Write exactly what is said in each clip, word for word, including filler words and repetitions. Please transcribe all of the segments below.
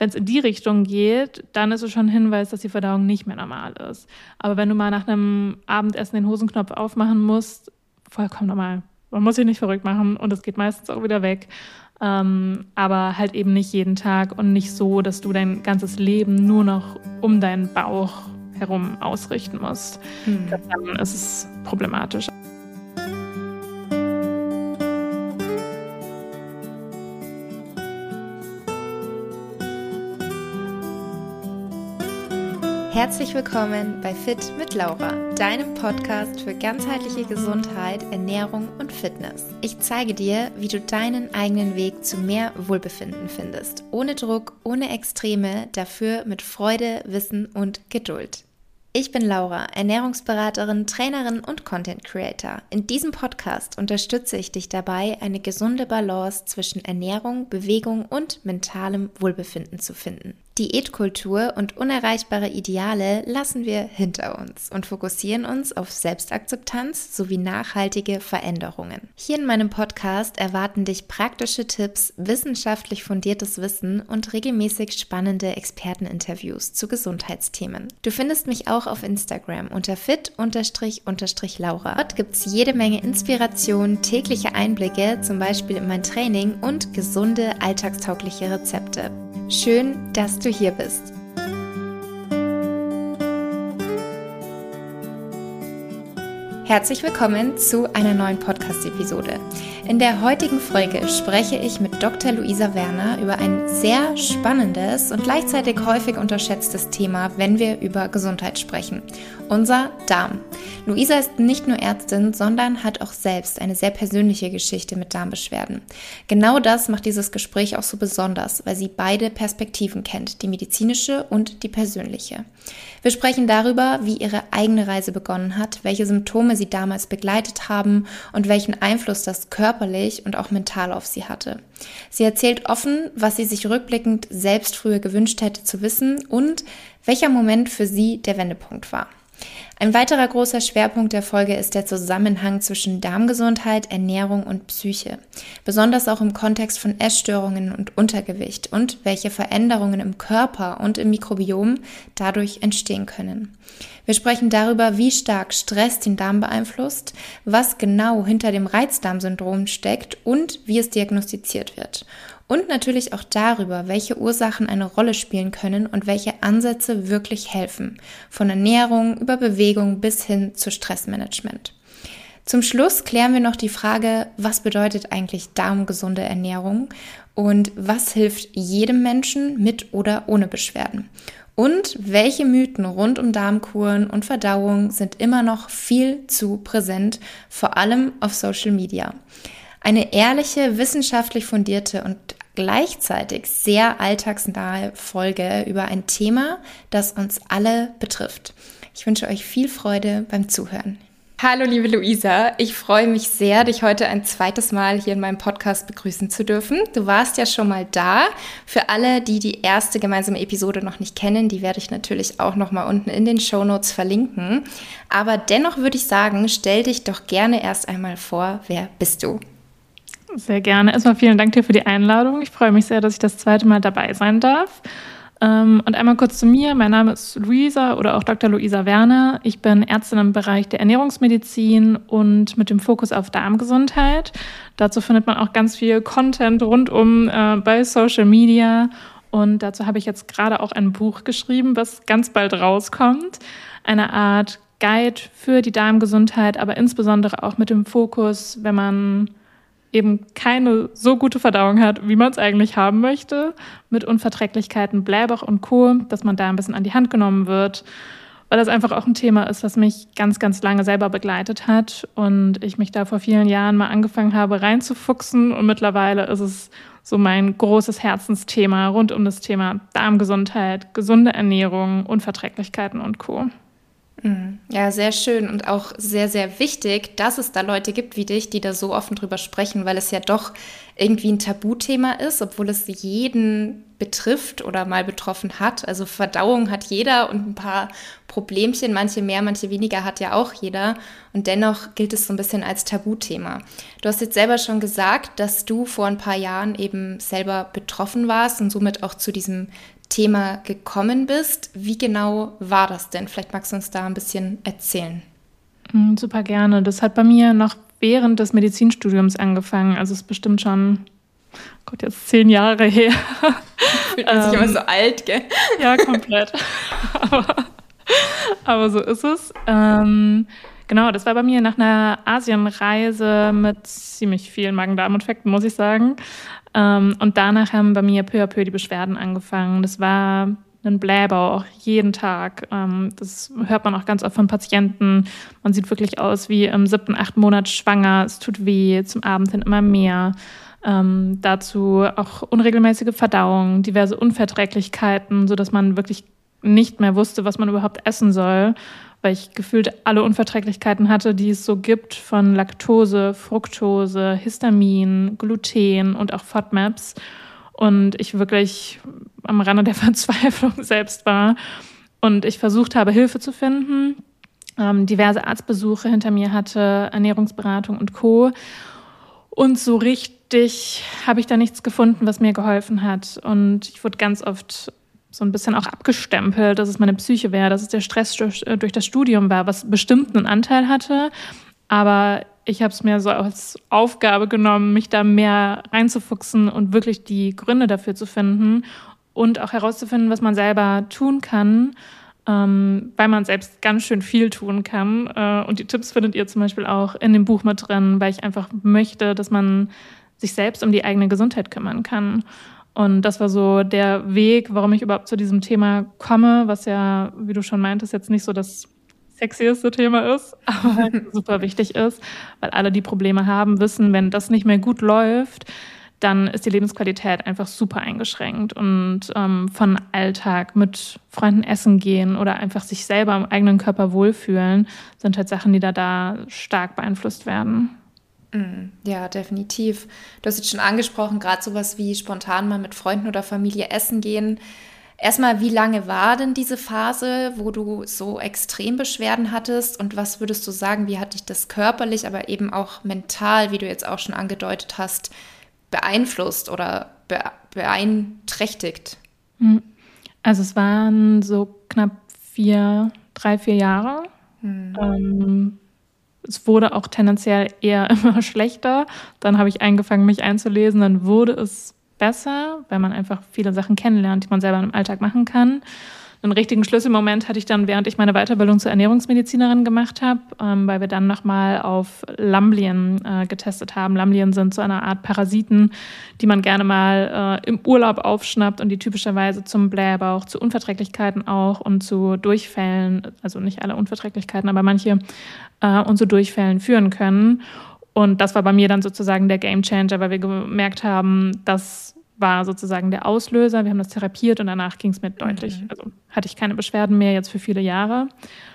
wenn es in die Richtung geht, dann ist es schon ein Hinweis, dass die Verdauung nicht mehr normal ist. Aber wenn du mal nach einem Abendessen den Hosenknopf aufmachen musst, vollkommen normal. Man muss sich nicht verrückt machen und es geht meistens auch wieder weg. Ähm, aber halt eben nicht jeden Tag und nicht so, dass du dein ganzes Leben nur noch um deinen Bauch herum ausrichten musst. Hm. Dann ist es problematisch. Herzlich willkommen bei Fit mit Laura, deinem Podcast für ganzheitliche Gesundheit, Ernährung und Fitness. Ich zeige dir, wie du deinen eigenen Weg zu mehr Wohlbefinden findest. Ohne Druck, ohne Extreme, dafür mit Freude, Wissen und Geduld. Ich bin Laura, Ernährungsberaterin, Trainerin und Content Creator. In diesem Podcast unterstütze ich dich dabei, eine gesunde Balance zwischen Ernährung, Bewegung und mentalem Wohlbefinden zu finden. Diätkultur und unerreichbare Ideale lassen wir hinter uns und fokussieren uns auf Selbstakzeptanz sowie nachhaltige Veränderungen. Hier in meinem Podcast erwarten dich praktische Tipps, wissenschaftlich fundiertes Wissen und regelmäßig spannende Experteninterviews zu Gesundheitsthemen. Du findest mich auch auf Instagram unter fit-laura. Dort gibt es jede Menge Inspiration, tägliche Einblicke, zum Beispiel in mein Training und gesunde, alltagstaugliche Rezepte. Schön, dass du hier bist. Herzlich willkommen zu einer neuen Podcast-Episode. In der heutigen Folge spreche ich mit Doktor Luisa Werner über ein sehr spannendes und gleichzeitig häufig unterschätztes Thema, wenn wir über Gesundheit sprechen: unser Darm. Luisa ist nicht nur Ärztin, sondern hat auch selbst eine sehr persönliche Geschichte mit Darmbeschwerden. Genau das macht dieses Gespräch auch so besonders, weil sie beide Perspektiven kennt, die medizinische und die persönliche. Wir sprechen darüber, wie ihre eigene Reise begonnen hat, welche Symptome sie damals begleitet haben und welchen Einfluss das körperlich und auch mental auf sie hatte. Sie erzählt offen, was sie sich rückblickend selbst früher gewünscht hätte zu wissen und welcher Moment für sie der Wendepunkt war. Ein weiterer großer Schwerpunkt der Folge ist der Zusammenhang zwischen Darmgesundheit, Ernährung und Psyche, besonders auch im Kontext von Essstörungen und Untergewicht und welche Veränderungen im Körper und im Mikrobiom dadurch entstehen können. Wir sprechen darüber, wie stark Stress den Darm beeinflusst, was genau hinter dem Reizdarmsyndrom steckt und wie es diagnostiziert wird. Und natürlich auch darüber, welche Ursachen eine Rolle spielen können und welche Ansätze wirklich helfen, von Ernährung über Bewegung bis hin zu Stressmanagement. Zum Schluss klären wir noch die Frage, was bedeutet eigentlich darmgesunde Ernährung und was hilft jedem Menschen mit oder ohne Beschwerden? Und welche Mythen rund um Darmkuren und Verdauung sind immer noch viel zu präsent, vor allem auf Social Media? Eine ehrliche, wissenschaftlich fundierte und gleichzeitig sehr alltagsnahe Folge über ein Thema, das uns alle betrifft. Ich wünsche euch viel Freude beim Zuhören. Hallo liebe Luisa, ich freue mich sehr, dich heute ein zweites Mal hier in meinem Podcast begrüßen zu dürfen. Du warst ja schon mal da. Für alle, die die erste gemeinsame Episode noch nicht kennen, die werde ich natürlich auch noch mal unten in den Shownotes verlinken. Aber dennoch würde ich sagen, stell dich doch gerne erst einmal vor, wer bist du? Sehr gerne. Erstmal vielen Dank dir für die Einladung. Ich freue mich sehr, dass ich das zweite Mal dabei sein darf. Und einmal kurz zu mir. Mein Name ist Luisa oder auch Doktor Luisa Werner. Ich bin Ärztin im Bereich der Ernährungsmedizin und mit dem Fokus auf Darmgesundheit. Dazu findet man auch ganz viel Content rundum äh, bei Social Media. Und dazu habe ich jetzt gerade auch ein Buch geschrieben, was ganz bald rauskommt. Eine Art Guide für die Darmgesundheit, aber insbesondere auch mit dem Fokus, wenn man eben keine so gute Verdauung hat, wie man es eigentlich haben möchte, mit Unverträglichkeiten, Blähbauch und Co., dass man da ein bisschen an die Hand genommen wird, weil das einfach auch ein Thema ist, was mich ganz, ganz lange selber begleitet hat und ich mich da vor vielen Jahren mal angefangen habe reinzufuchsen und mittlerweile ist es so mein großes Herzensthema rund um das Thema Darmgesundheit, gesunde Ernährung, Unverträglichkeiten und Co. Ja, sehr schön und auch sehr, sehr wichtig, dass es da Leute gibt wie dich, die da so offen drüber sprechen, weil es ja doch irgendwie ein Tabuthema ist, obwohl es jeden betrifft oder mal betroffen hat. Also Verdauung hat jeder und ein paar Problemchen, manche mehr, manche weniger hat ja auch jeder. Und dennoch gilt es so ein bisschen als Tabuthema. Du hast jetzt selber schon gesagt, dass du vor ein paar Jahren eben selber betroffen warst und somit auch zu diesem Thema gekommen bist. Wie genau war das denn? Vielleicht magst du uns da ein bisschen erzählen. Super gerne. Das hat bei mir noch während des Medizinstudiums angefangen. Also es ist bestimmt schon, Gott, jetzt zehn Jahre her. Fühlt man sich ähm, immer so alt, gell? Ja, komplett. aber, aber so ist es. Ähm, genau, das war bei mir nach einer Asienreise mit ziemlich vielen Magen-Darm-Infekten, muss ich sagen. Ähm, und danach haben bei mir peu à peu die Beschwerden angefangen. Das war ein Blähbauch, auch jeden Tag. Ähm, das hört man auch ganz oft von Patienten. Man sieht wirklich aus wie im siebten, achten Monat schwanger. Es tut weh, zum Abend hin immer mehr. Ähm, dazu auch unregelmäßige Verdauung, diverse Unverträglichkeiten, sodass man wirklich nicht mehr wusste, was man überhaupt essen soll, weil ich gefühlt alle Unverträglichkeiten hatte, die es so gibt, von Laktose, Fructose, Histamin, Gluten und auch FODMAPs. Und ich wirklich am Rande der Verzweiflung selbst war und ich versucht habe, Hilfe zu finden, ähm, diverse Arztbesuche hinter mir hatte, Ernährungsberatung und Co. Und so richtig habe ich da nichts gefunden, was mir geholfen hat. Und ich wurde ganz oft so ein bisschen auch abgestempelt, dass es meine Psyche wäre, dass es der Stress durch, durch das Studium war, was bestimmt einen Anteil hatte. Aber ich habe es mir so als Aufgabe genommen, mich da mehr reinzufuchsen und wirklich die Gründe dafür zu finden und auch herauszufinden, was man selber tun kann, ähm, weil man selbst ganz schön viel tun kann. Äh, und die Tipps findet ihr zum Beispiel auch in dem Buch mit drin, weil ich einfach möchte, dass man sich selbst um die eigene Gesundheit kümmern kann. Und das war so der Weg, warum ich überhaupt zu diesem Thema komme, was ja, wie du schon meintest, jetzt nicht so das sexieste Thema ist, aber super wichtig ist, weil alle, die Probleme haben, wissen, wenn das nicht mehr gut läuft, dann ist die Lebensqualität einfach super eingeschränkt. Und ähm, von Alltag mit Freunden essen gehen oder einfach sich selber im eigenen Körper wohlfühlen, sind halt Sachen, die da, da stark beeinflusst werden. Ja, definitiv. Du hast jetzt schon angesprochen, gerade sowas wie spontan mal mit Freunden oder Familie essen gehen. Erstmal, wie lange war denn diese Phase, wo du so extrem Beschwerden hattest? Und was würdest du sagen, wie hat dich das körperlich, aber eben auch mental, wie du jetzt auch schon angedeutet hast, beeinflusst oder be- beeinträchtigt? Also es waren so knapp vier, drei, vier Jahre. Hm. Ähm, es wurde auch tendenziell eher immer schlechter. Dann habe ich angefangen, mich einzulesen. Dann wurde es besser, weil man einfach viele Sachen kennenlernt, die man selber im Alltag machen kann. Einen richtigen Schlüsselmoment hatte ich dann, während ich meine Weiterbildung zur Ernährungsmedizinerin gemacht habe, ähm, weil wir dann nochmal auf Lamblien äh, getestet haben. Lamblien sind so eine Art Parasiten, die man gerne mal äh, im Urlaub aufschnappt und die typischerweise zum Blähbauch, zu Unverträglichkeiten auch und zu Durchfällen, also nicht alle Unverträglichkeiten, aber manche, äh, und zu Durchfällen führen können. Und das war bei mir dann sozusagen der Gamechanger, weil wir gemerkt haben, das war sozusagen der Auslöser. Wir haben das therapiert und danach ging es mir deutlich. Mhm. Also hatte ich keine Beschwerden mehr jetzt für viele Jahre.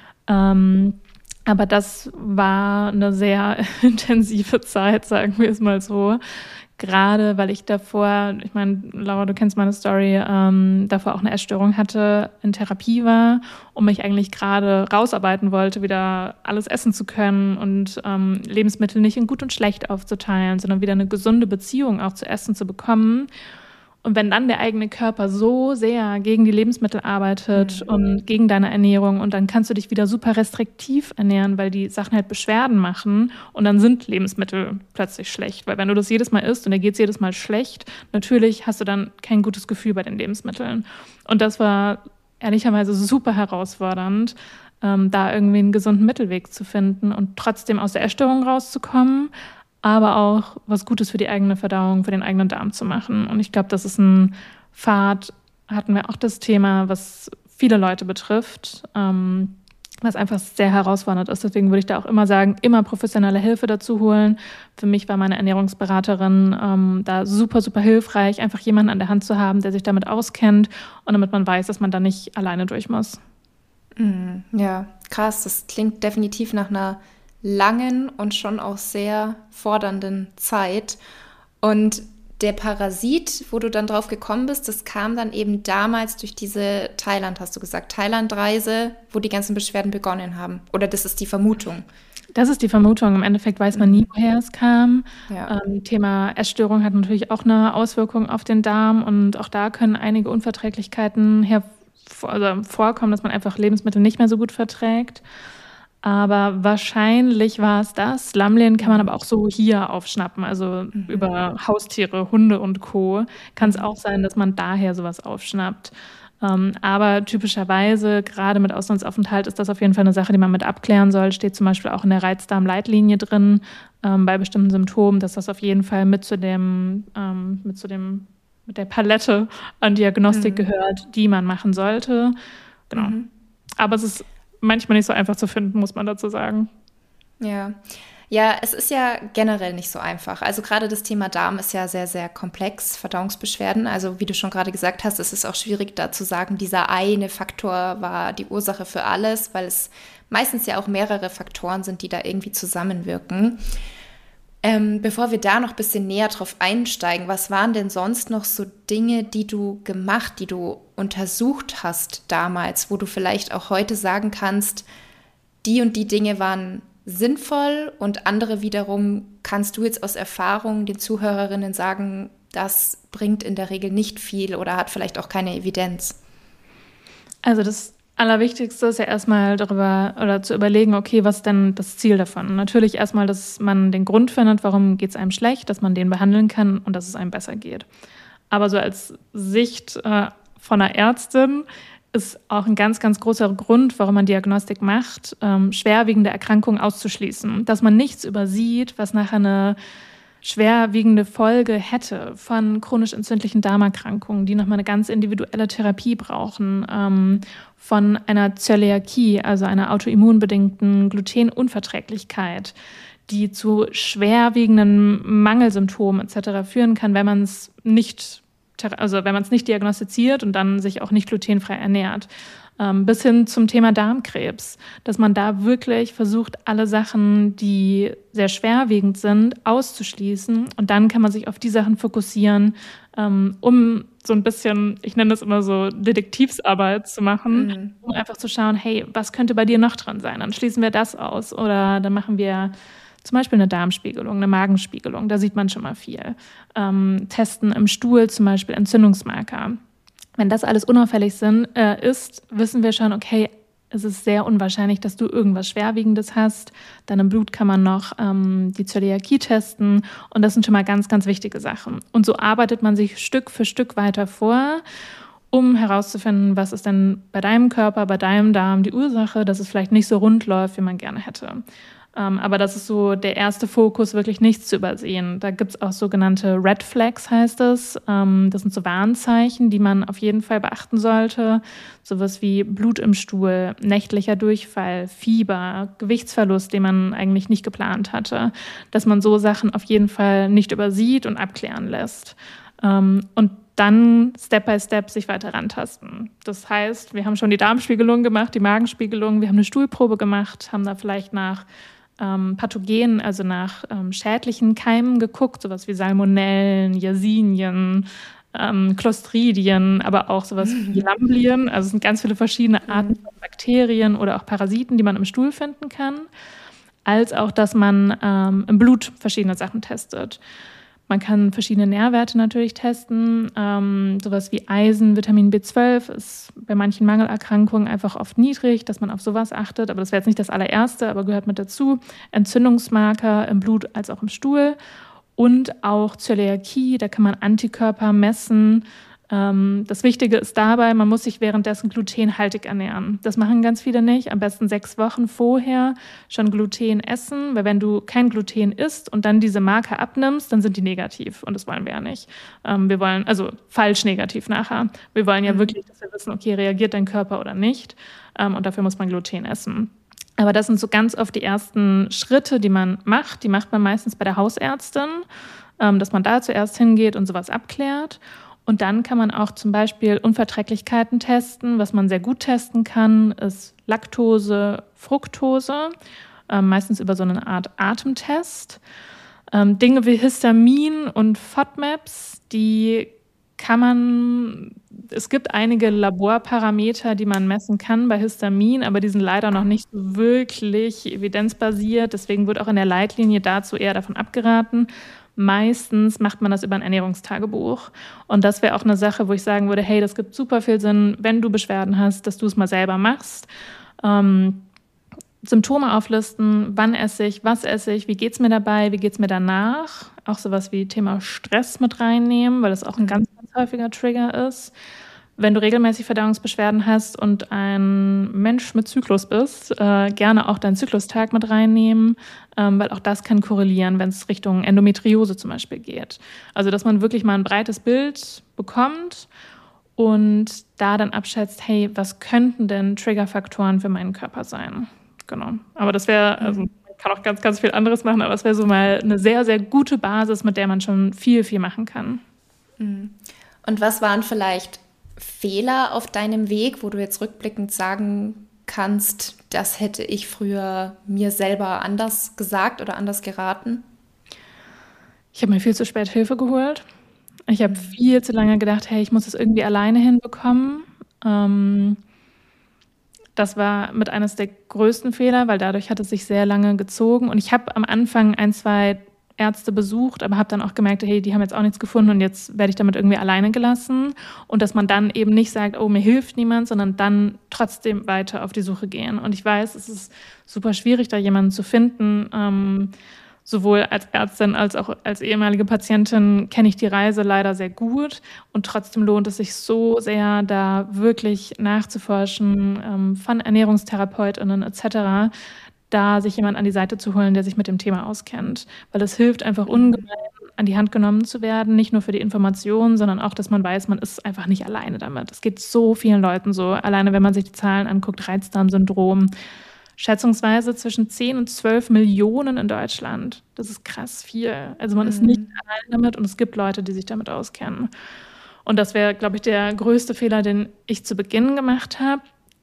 Ähm, aber das war eine sehr intensive Zeit, sagen wir es mal so. Gerade weil ich davor, ich meine, Laura, du kennst meine Story, ähm, davor auch eine Essstörung hatte, in Therapie war und mich eigentlich gerade rausarbeiten wollte, wieder alles essen zu können und ähm, Lebensmittel nicht in gut und schlecht aufzuteilen, sondern wieder eine gesunde Beziehung auch zu Essen zu bekommen. Und wenn dann der eigene Körper so sehr gegen die Lebensmittel arbeitet mhm. und gegen deine Ernährung und dann kannst du dich wieder super restriktiv ernähren, weil die Sachen halt Beschwerden machen und dann sind Lebensmittel plötzlich schlecht. Weil wenn du das jedes Mal isst und dir geht es jedes Mal schlecht, natürlich hast du dann kein gutes Gefühl bei den Lebensmitteln. Und das war ehrlicherweise super herausfordernd, ähm, da irgendwie einen gesunden Mittelweg zu finden und trotzdem aus der Essstörung rauszukommen, aber auch was Gutes für die eigene Verdauung, für den eigenen Darm zu machen. Und ich glaube, das ist ein Pfad, hatten wir auch das Thema, was viele Leute betrifft, ähm, was einfach sehr herausfordernd ist. Deswegen würde ich da auch immer sagen, immer professionelle Hilfe dazu holen. Für mich war meine Ernährungsberaterin ähm, da super, super hilfreich, einfach jemanden an der Hand zu haben, der sich damit auskennt und damit man weiß, dass man da nicht alleine durch muss. Ja, krass. Das klingt definitiv nach einer langen und schon auch sehr fordernden Zeit. Und der Parasit, wo du dann drauf gekommen bist, das kam dann eben damals durch diese Thailand, hast du gesagt, Thailand-Reise, wo die ganzen Beschwerden begonnen haben. Oder das ist die Vermutung? Das ist die Vermutung. Im Endeffekt weiß man nie, woher es kam. Ja. Ähm, Thema Essstörung hat natürlich auch eine Auswirkung auf den Darm. Und auch da können einige Unverträglichkeiten her also vorkommen, dass man einfach Lebensmittel nicht mehr so gut verträgt. Aber wahrscheinlich war es das. Lammlehen kann man aber auch so hier aufschnappen, also mhm. über Haustiere, Hunde und Co. kann es auch sein, dass man daher sowas aufschnappt. Ähm, aber typischerweise, gerade mit Auslandsaufenthalt, ist das auf jeden Fall eine Sache, die man mit abklären soll. Steht zum Beispiel auch in der Reizdarmleitlinie drin, ähm, bei bestimmten Symptomen, dass das auf jeden Fall mit zu dem, ähm, mit zu dem, mit der Palette an Diagnostik mhm. gehört, die man machen sollte. Genau. Mhm. Aber es ist manchmal nicht so einfach zu finden, muss man dazu sagen. Ja. Ja, es ist ja generell nicht so einfach. Also gerade das Thema Darm ist ja sehr, sehr komplex, Verdauungsbeschwerden. Also wie du schon gerade gesagt hast, es ist auch schwierig da zu sagen, dieser eine Faktor war die Ursache für alles, weil es meistens ja auch mehrere Faktoren sind, die da irgendwie zusammenwirken. Ähm, bevor wir da noch ein bisschen näher drauf einsteigen, was waren denn sonst noch so Dinge, die du gemacht, die du untersucht hast damals, wo du vielleicht auch heute sagen kannst, die und die Dinge waren sinnvoll und andere wiederum kannst du jetzt aus Erfahrung den Zuhörerinnen sagen, das bringt in der Regel nicht viel oder hat vielleicht auch keine Evidenz? Also das Allerwichtigste ist ja erstmal darüber oder zu überlegen, okay, was ist denn das Ziel davon? Natürlich erstmal, dass man den Grund findet, warum geht es einem schlecht, dass man den behandeln kann und dass es einem besser geht. Aber so als Sicht äh, von einer Ärztin ist auch ein ganz, ganz großer Grund, warum man Diagnostik macht, ähm, schwerwiegende Erkrankungen auszuschließen. Dass man nichts übersieht, was nachher eine schwerwiegende Folge hätte von chronisch entzündlichen Darmerkrankungen, die nochmal eine ganz individuelle Therapie brauchen, ähm, von einer Zöliakie, also einer autoimmunbedingten Glutenunverträglichkeit, die zu schwerwiegenden Mangelsymptomen et cetera führen kann, wenn man es nicht, also wenn man es nicht diagnostiziert und dann sich auch nicht glutenfrei ernährt. Bis hin zum Thema Darmkrebs, dass man da wirklich versucht, alle Sachen, die sehr schwerwiegend sind, auszuschließen. Und dann kann man sich auf die Sachen fokussieren, um so ein bisschen, ich nenne das immer so, Detektivsarbeit zu machen, mhm. um einfach zu schauen, hey, was könnte bei dir noch dran sein? Dann schließen wir das aus oder dann machen wir zum Beispiel eine Darmspiegelung, eine Magenspiegelung, da sieht man schon mal viel. Ähm, testen im Stuhl zum Beispiel Entzündungsmarker. Wenn das alles unauffällig sind, äh, ist, wissen wir schon, okay, es ist sehr unwahrscheinlich, dass du irgendwas Schwerwiegendes hast. Dann im Blut kann man noch ähm, die Zöliakie testen und das sind schon mal ganz, ganz wichtige Sachen. Und so arbeitet man sich Stück für Stück weiter vor, um herauszufinden, was ist denn bei deinem Körper, bei deinem Darm die Ursache, dass es vielleicht nicht so rund läuft, wie man gerne hätte. Ähm, aber das ist so der erste Fokus, wirklich nichts zu übersehen. Da gibt es auch sogenannte Red Flags, heißt es. Ähm, das sind so Warnzeichen, die man auf jeden Fall beachten sollte. Sowas wie Blut im Stuhl, nächtlicher Durchfall, Fieber, Gewichtsverlust, den man eigentlich nicht geplant hatte. Dass man so Sachen auf jeden Fall nicht übersieht und abklären lässt. Ähm, und dann Step by Step sich weiter rantasten. Das heißt, wir haben schon die Darmspiegelung gemacht, die Magenspiegelung, wir haben eine Stuhlprobe gemacht, haben da vielleicht nach ähm, Pathogenen, also nach ähm, schädlichen Keimen geguckt, sowas wie Salmonellen, Yersinien, ähm, Clostridien, aber auch sowas wie Lamblien. Also es sind ganz viele verschiedene Arten von Bakterien oder auch Parasiten, die man im Stuhl finden kann, als auch, dass man ähm, im Blut verschiedene Sachen testet. Man kann verschiedene Nährwerte natürlich testen, ähm, sowas wie Eisen, Vitamin B zwölf ist bei manchen Mangelerkrankungen einfach oft niedrig, dass man auf sowas achtet, aber das wäre jetzt nicht das allererste, aber gehört mit dazu. Entzündungsmarker im Blut als auch im Stuhl und auch Zöliakie, da kann man Antikörper messen. Ähm, das Wichtige ist dabei, man muss sich währenddessen glutenhaltig ernähren. Das machen ganz viele nicht. Am besten sechs Wochen vorher schon Gluten essen, weil wenn du kein Gluten isst und dann diese Marker abnimmst, dann sind die negativ und das wollen wir ja nicht. Ähm, wir wollen, also falsch negativ nachher. Wir wollen ja mhm. wirklich, dass wir wissen, okay, reagiert dein Körper oder nicht ähm, und dafür muss man Gluten essen. Aber das sind so ganz oft die ersten Schritte, die man macht. Die macht man meistens bei der Hausärztin, ähm, dass man da zuerst hingeht und sowas abklärt. Und dann kann man auch zum Beispiel Unverträglichkeiten testen. Was man sehr gut testen kann, ist Laktose, Fructose, äh, meistens über so eine Art Atemtest. Ähm, Dinge wie Histamin und FODMAPs, die kann man, es gibt einige Laborparameter, die man messen kann bei Histamin, aber die sind leider noch nicht so wirklich evidenzbasiert. Deswegen wird auch in der Leitlinie dazu eher davon abgeraten. Meistens macht man das über ein Ernährungstagebuch. Und das wäre auch eine Sache, wo ich sagen würde, hey, das gibt super viel Sinn, wenn du Beschwerden hast, dass du es mal selber machst. Ähm, Symptome auflisten, wann esse ich, was esse ich, wie geht es mir dabei, wie geht es mir danach. Auch sowas wie Thema Stress mit reinnehmen, weil das auch ein ganz, ganz häufiger Trigger ist. Wenn du regelmäßig Verdauungsbeschwerden hast und ein Mensch mit Zyklus bist, äh, gerne auch deinen Zyklustag mit reinnehmen, ähm, weil auch das kann korrelieren, wenn es Richtung Endometriose zum Beispiel geht. Also dass man wirklich mal ein breites Bild bekommt und da dann abschätzt, hey, was könnten denn Triggerfaktoren für meinen Körper sein? Genau. Aber das wäre, also man kann auch ganz, ganz viel anderes machen, aber es wäre so mal eine sehr, sehr gute Basis, mit der man schon viel, viel machen kann. Und was waren vielleicht Fehler auf deinem Weg, wo du jetzt rückblickend sagen kannst, das hätte ich früher mir selber anders gesagt oder anders geraten? Ich habe mir viel zu spät Hilfe geholt. Ich habe viel zu lange gedacht, hey, ich muss das irgendwie alleine hinbekommen. Ähm, Das war mit eines der größten Fehler, weil dadurch hat es sich sehr lange gezogen. Und ich habe am Anfang ein, zwei Ärzte besucht, aber habe dann auch gemerkt, hey, die haben jetzt auch nichts gefunden und jetzt werde ich damit irgendwie alleine gelassen. Und dass man dann eben nicht sagt, oh, mir hilft niemand, sondern dann trotzdem weiter auf die Suche gehen. Und ich weiß, es ist super schwierig, da jemanden zu finden. Ähm, sowohl als Ärztin als auch als ehemalige Patientin kenne ich die Reise leider sehr gut. Und trotzdem lohnt es sich so sehr, da wirklich nachzuforschen, ähm, von ErnährungstherapeutInnen et cetera, da sich jemand an die Seite zu holen, der sich mit dem Thema auskennt. Weil es hilft einfach ungemein, an die Hand genommen zu werden, nicht nur für die Informationen, sondern auch, dass man weiß, man ist einfach nicht alleine damit. Es geht so vielen Leuten so. Alleine, wenn man sich die Zahlen anguckt, Reizdarmsyndrom, schätzungsweise zwischen zehn und zwölf Millionen in Deutschland. Das ist krass viel. Also man ist nicht alleine damit und es gibt Leute, die sich damit auskennen. Und das wäre, glaube ich, der größte Fehler, den ich zu Beginn gemacht habe.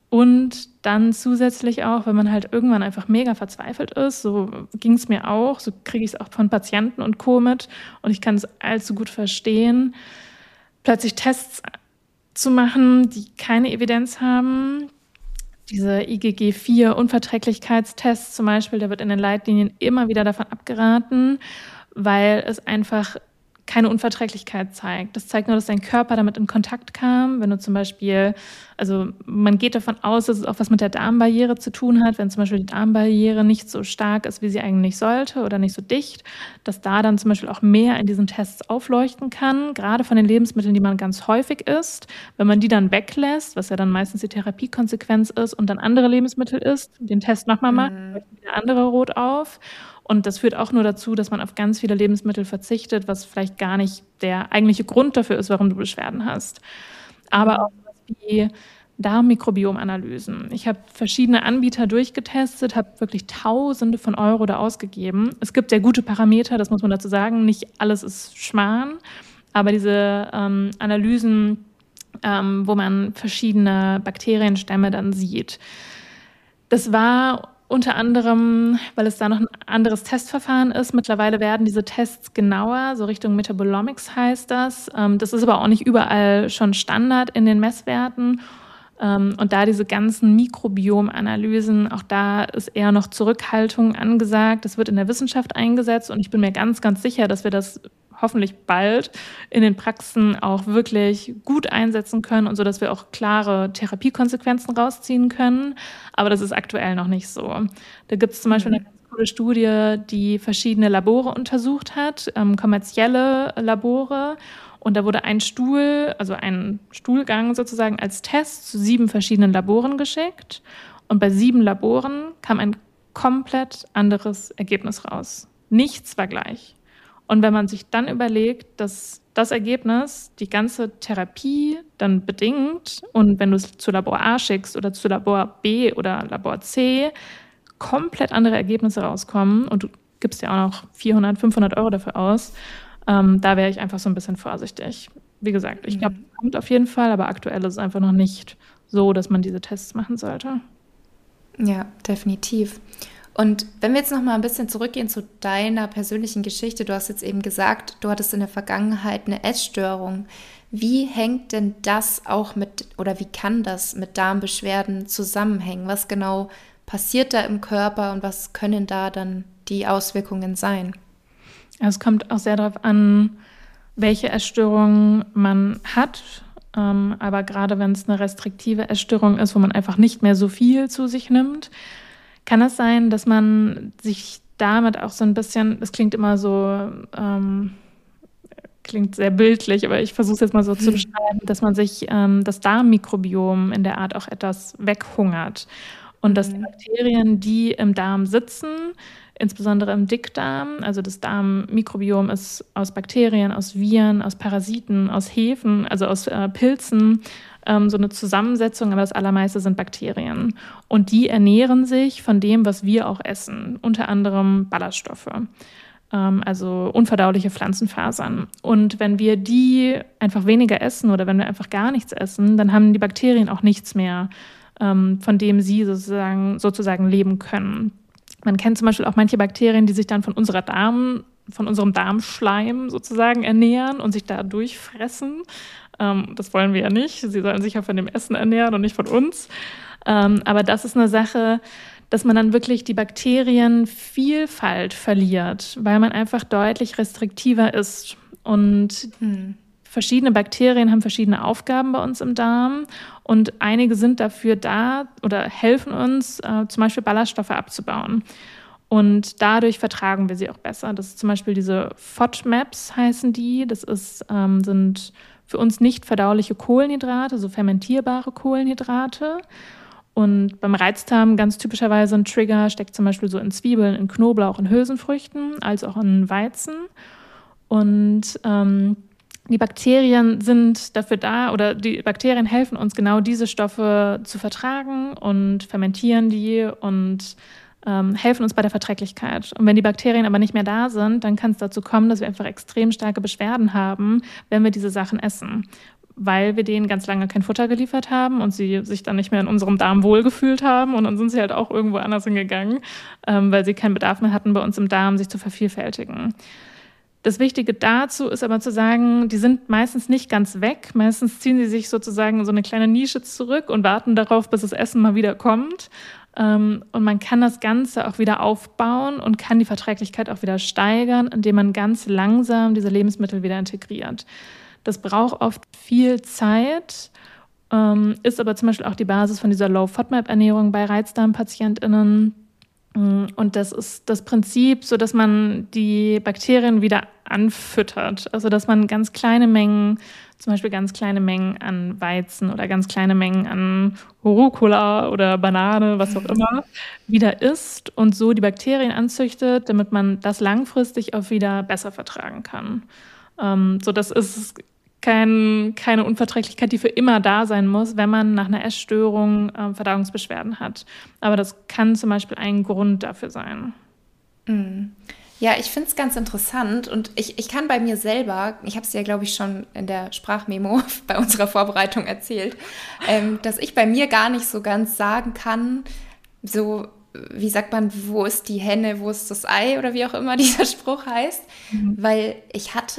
Und dann zusätzlich auch, wenn man halt irgendwann einfach mega verzweifelt ist, so ging es mir auch, so kriege ich es auch von Patienten und Co. mit und ich kann es allzu gut verstehen, plötzlich Tests zu machen, die keine Evidenz haben. Diese I G G vier Unverträglichkeitstests zum Beispiel, da wird in den Leitlinien immer wieder davon abgeraten, weil es einfach keine Unverträglichkeit zeigt. Das zeigt nur, dass dein Körper damit in Kontakt kam. Wenn du zum Beispiel, also man geht davon aus, dass es auch was mit der Darmbarriere zu tun hat, wenn zum Beispiel die Darmbarriere nicht so stark ist, wie sie eigentlich sollte oder nicht so dicht, dass da dann zum Beispiel auch mehr in diesen Tests aufleuchten kann, gerade von den Lebensmitteln, die man ganz häufig isst. Wenn man die dann weglässt, was ja dann meistens die Therapiekonsequenz ist, und dann andere Lebensmittel isst, den Test nochmal macht, leuchtet der andere rot auf. Und das führt auch nur dazu, dass man auf ganz viele Lebensmittel verzichtet, was vielleicht gar nicht der eigentliche Grund dafür ist, warum du Beschwerden hast. Aber auch wie Darmmikrobiomanalysen. Ich habe verschiedene Anbieter durchgetestet, habe wirklich Tausende von Euro da ausgegeben. Es gibt sehr gute Parameter, das muss man dazu sagen. Nicht alles ist Schmarrn, aber diese ähm, Analysen, ähm, wo man verschiedene Bakterienstämme dann sieht. Das war unter anderem, weil es da noch ein anderes Testverfahren ist. Mittlerweile werden diese Tests genauer, so Richtung Metabolomics heißt das. Das ist aber auch nicht überall schon Standard in den Messwerten. Und da diese ganzen Mikrobiomanalysen, auch da ist eher noch Zurückhaltung angesagt. Das wird in der Wissenschaft eingesetzt und ich bin mir ganz, ganz sicher, dass wir das hoffentlich bald in den Praxen auch wirklich gut einsetzen können und so, dass wir auch klare Therapiekonsequenzen rausziehen können. Aber das ist aktuell noch nicht so. Da gibt es zum Beispiel eine ganz coole Studie, die verschiedene Labore untersucht hat, ähm, kommerzielle Labore. Und da wurde ein Stuhl, also ein Stuhlgang sozusagen als Test zu sieben verschiedenen Laboren geschickt. Und bei sieben Laboren kam ein komplett anderes Ergebnis raus. Nichts war gleich. Und wenn man sich dann überlegt, dass das Ergebnis die ganze Therapie dann bedingt und wenn du es zu Labor A schickst oder zu Labor B oder Labor C, komplett andere Ergebnisse rauskommen und du gibst ja auch noch vierhundert, fünfhundert Euro dafür aus, ähm, da wäre ich einfach so ein bisschen vorsichtig. Wie gesagt, ich glaube, es kommt auf jeden Fall, aber aktuell ist es einfach noch nicht so, dass man diese Tests machen sollte. Ja, definitiv. Und wenn wir jetzt noch mal ein bisschen zurückgehen zu deiner persönlichen Geschichte, du hast jetzt eben gesagt, du hattest in der Vergangenheit eine Essstörung. Wie hängt denn das auch mit, oder wie kann das mit Darmbeschwerden zusammenhängen? Was genau passiert da im Körper und was können da dann die Auswirkungen sein? Es kommt auch sehr darauf an, welche Essstörung man hat. Ähm, aber gerade wenn es eine restriktive Essstörung ist, wo man einfach nicht mehr so viel zu sich nimmt, kann es sein, dass man sich damit auch so ein bisschen, das klingt immer so, ähm, klingt sehr bildlich, aber ich versuche es jetzt mal so zu beschreiben, dass man sich ähm, das Darmmikrobiom in der Art auch etwas weghungert. Und dass die Bakterien, die im Darm sitzen, insbesondere im Dickdarm, also das Darmmikrobiom ist aus Bakterien, aus Viren, aus Parasiten, aus Hefen, also aus äh, Pilzen, ähm, so eine Zusammensetzung, aber das Allermeiste sind Bakterien. Und die ernähren sich von dem, was wir auch essen, unter anderem Ballaststoffe, ähm, also unverdauliche Pflanzenfasern. Und wenn wir die einfach weniger essen oder wenn wir einfach gar nichts essen, dann haben die Bakterien auch nichts mehr, ähm, von dem sie sozusagen, sozusagen leben können. Man kennt zum Beispiel auch manche Bakterien, die sich dann von unserer Darm, von unserem Darmschleim sozusagen ernähren und sich da durchfressen. Ähm, das wollen wir ja nicht. Sie sollen sich ja von dem Essen ernähren und nicht von uns. Ähm, aber das ist eine Sache, dass man dann wirklich die Bakterienvielfalt verliert, weil man einfach deutlich restriktiver ist. Und hm. verschiedene Bakterien haben verschiedene Aufgaben bei uns im Darm und einige sind dafür da oder helfen uns, äh, zum Beispiel Ballaststoffe abzubauen. Und dadurch vertragen wir sie auch besser. Das ist zum Beispiel diese FODMAPs heißen die. Das ist, ähm, sind für uns nicht verdauliche Kohlenhydrate, so fermentierbare Kohlenhydrate. Und beim Reizdarm ganz typischerweise ein Trigger steckt zum Beispiel so in Zwiebeln, in Knoblauch, in Hülsenfrüchten, als auch in Weizen. Und ähm, die Bakterien sind dafür da, oder die Bakterien helfen uns genau diese Stoffe zu vertragen und fermentieren die und ähm, helfen uns bei der Verträglichkeit. Und wenn die Bakterien aber nicht mehr da sind, dann kann es dazu kommen, dass wir einfach extrem starke Beschwerden haben, wenn wir diese Sachen essen, weil wir denen ganz lange kein Futter geliefert haben und sie sich dann nicht mehr in unserem Darm wohlgefühlt haben und dann sind sie halt auch irgendwo anders hingegangen, ähm, weil sie keinen Bedarf mehr hatten, bei uns im Darm sich zu vervielfältigen. Das Wichtige dazu ist aber zu sagen, die sind meistens nicht ganz weg. Meistens ziehen sie sich sozusagen in so eine kleine Nische zurück und warten darauf, bis das Essen mal wieder kommt. Und man kann das Ganze auch wieder aufbauen und kann die Verträglichkeit auch wieder steigern, indem man ganz langsam diese Lebensmittel wieder integriert. Das braucht oft viel Zeit, ist aber zum Beispiel auch die Basis von dieser Low-FODMAP-Ernährung bei ReizdarmpatientInnen. Und das ist das Prinzip, so dass man die Bakterien wieder anfüttert. Also dass man ganz kleine Mengen, zum Beispiel ganz kleine Mengen an Weizen oder ganz kleine Mengen an Rucola oder Banane, was auch immer, wieder isst und so die Bakterien anzüchtet, damit man das langfristig auch wieder besser vertragen kann. Ähm, so das ist kein, keine Unverträglichkeit, die für immer da sein muss, wenn man nach einer Essstörung äh, Verdauungsbeschwerden hat. Aber das kann zum Beispiel ein Grund dafür sein. Mm. Ja, ich finde es ganz interessant und ich, ich kann bei mir selber, ich habe es ja, glaube ich, schon in der Sprachmemo bei unserer Vorbereitung erzählt, ähm, dass ich bei mir gar nicht so ganz sagen kann, so, wie sagt man, wo ist die Henne, wo ist das Ei oder wie auch immer dieser Spruch heißt, mhm. weil ich hatte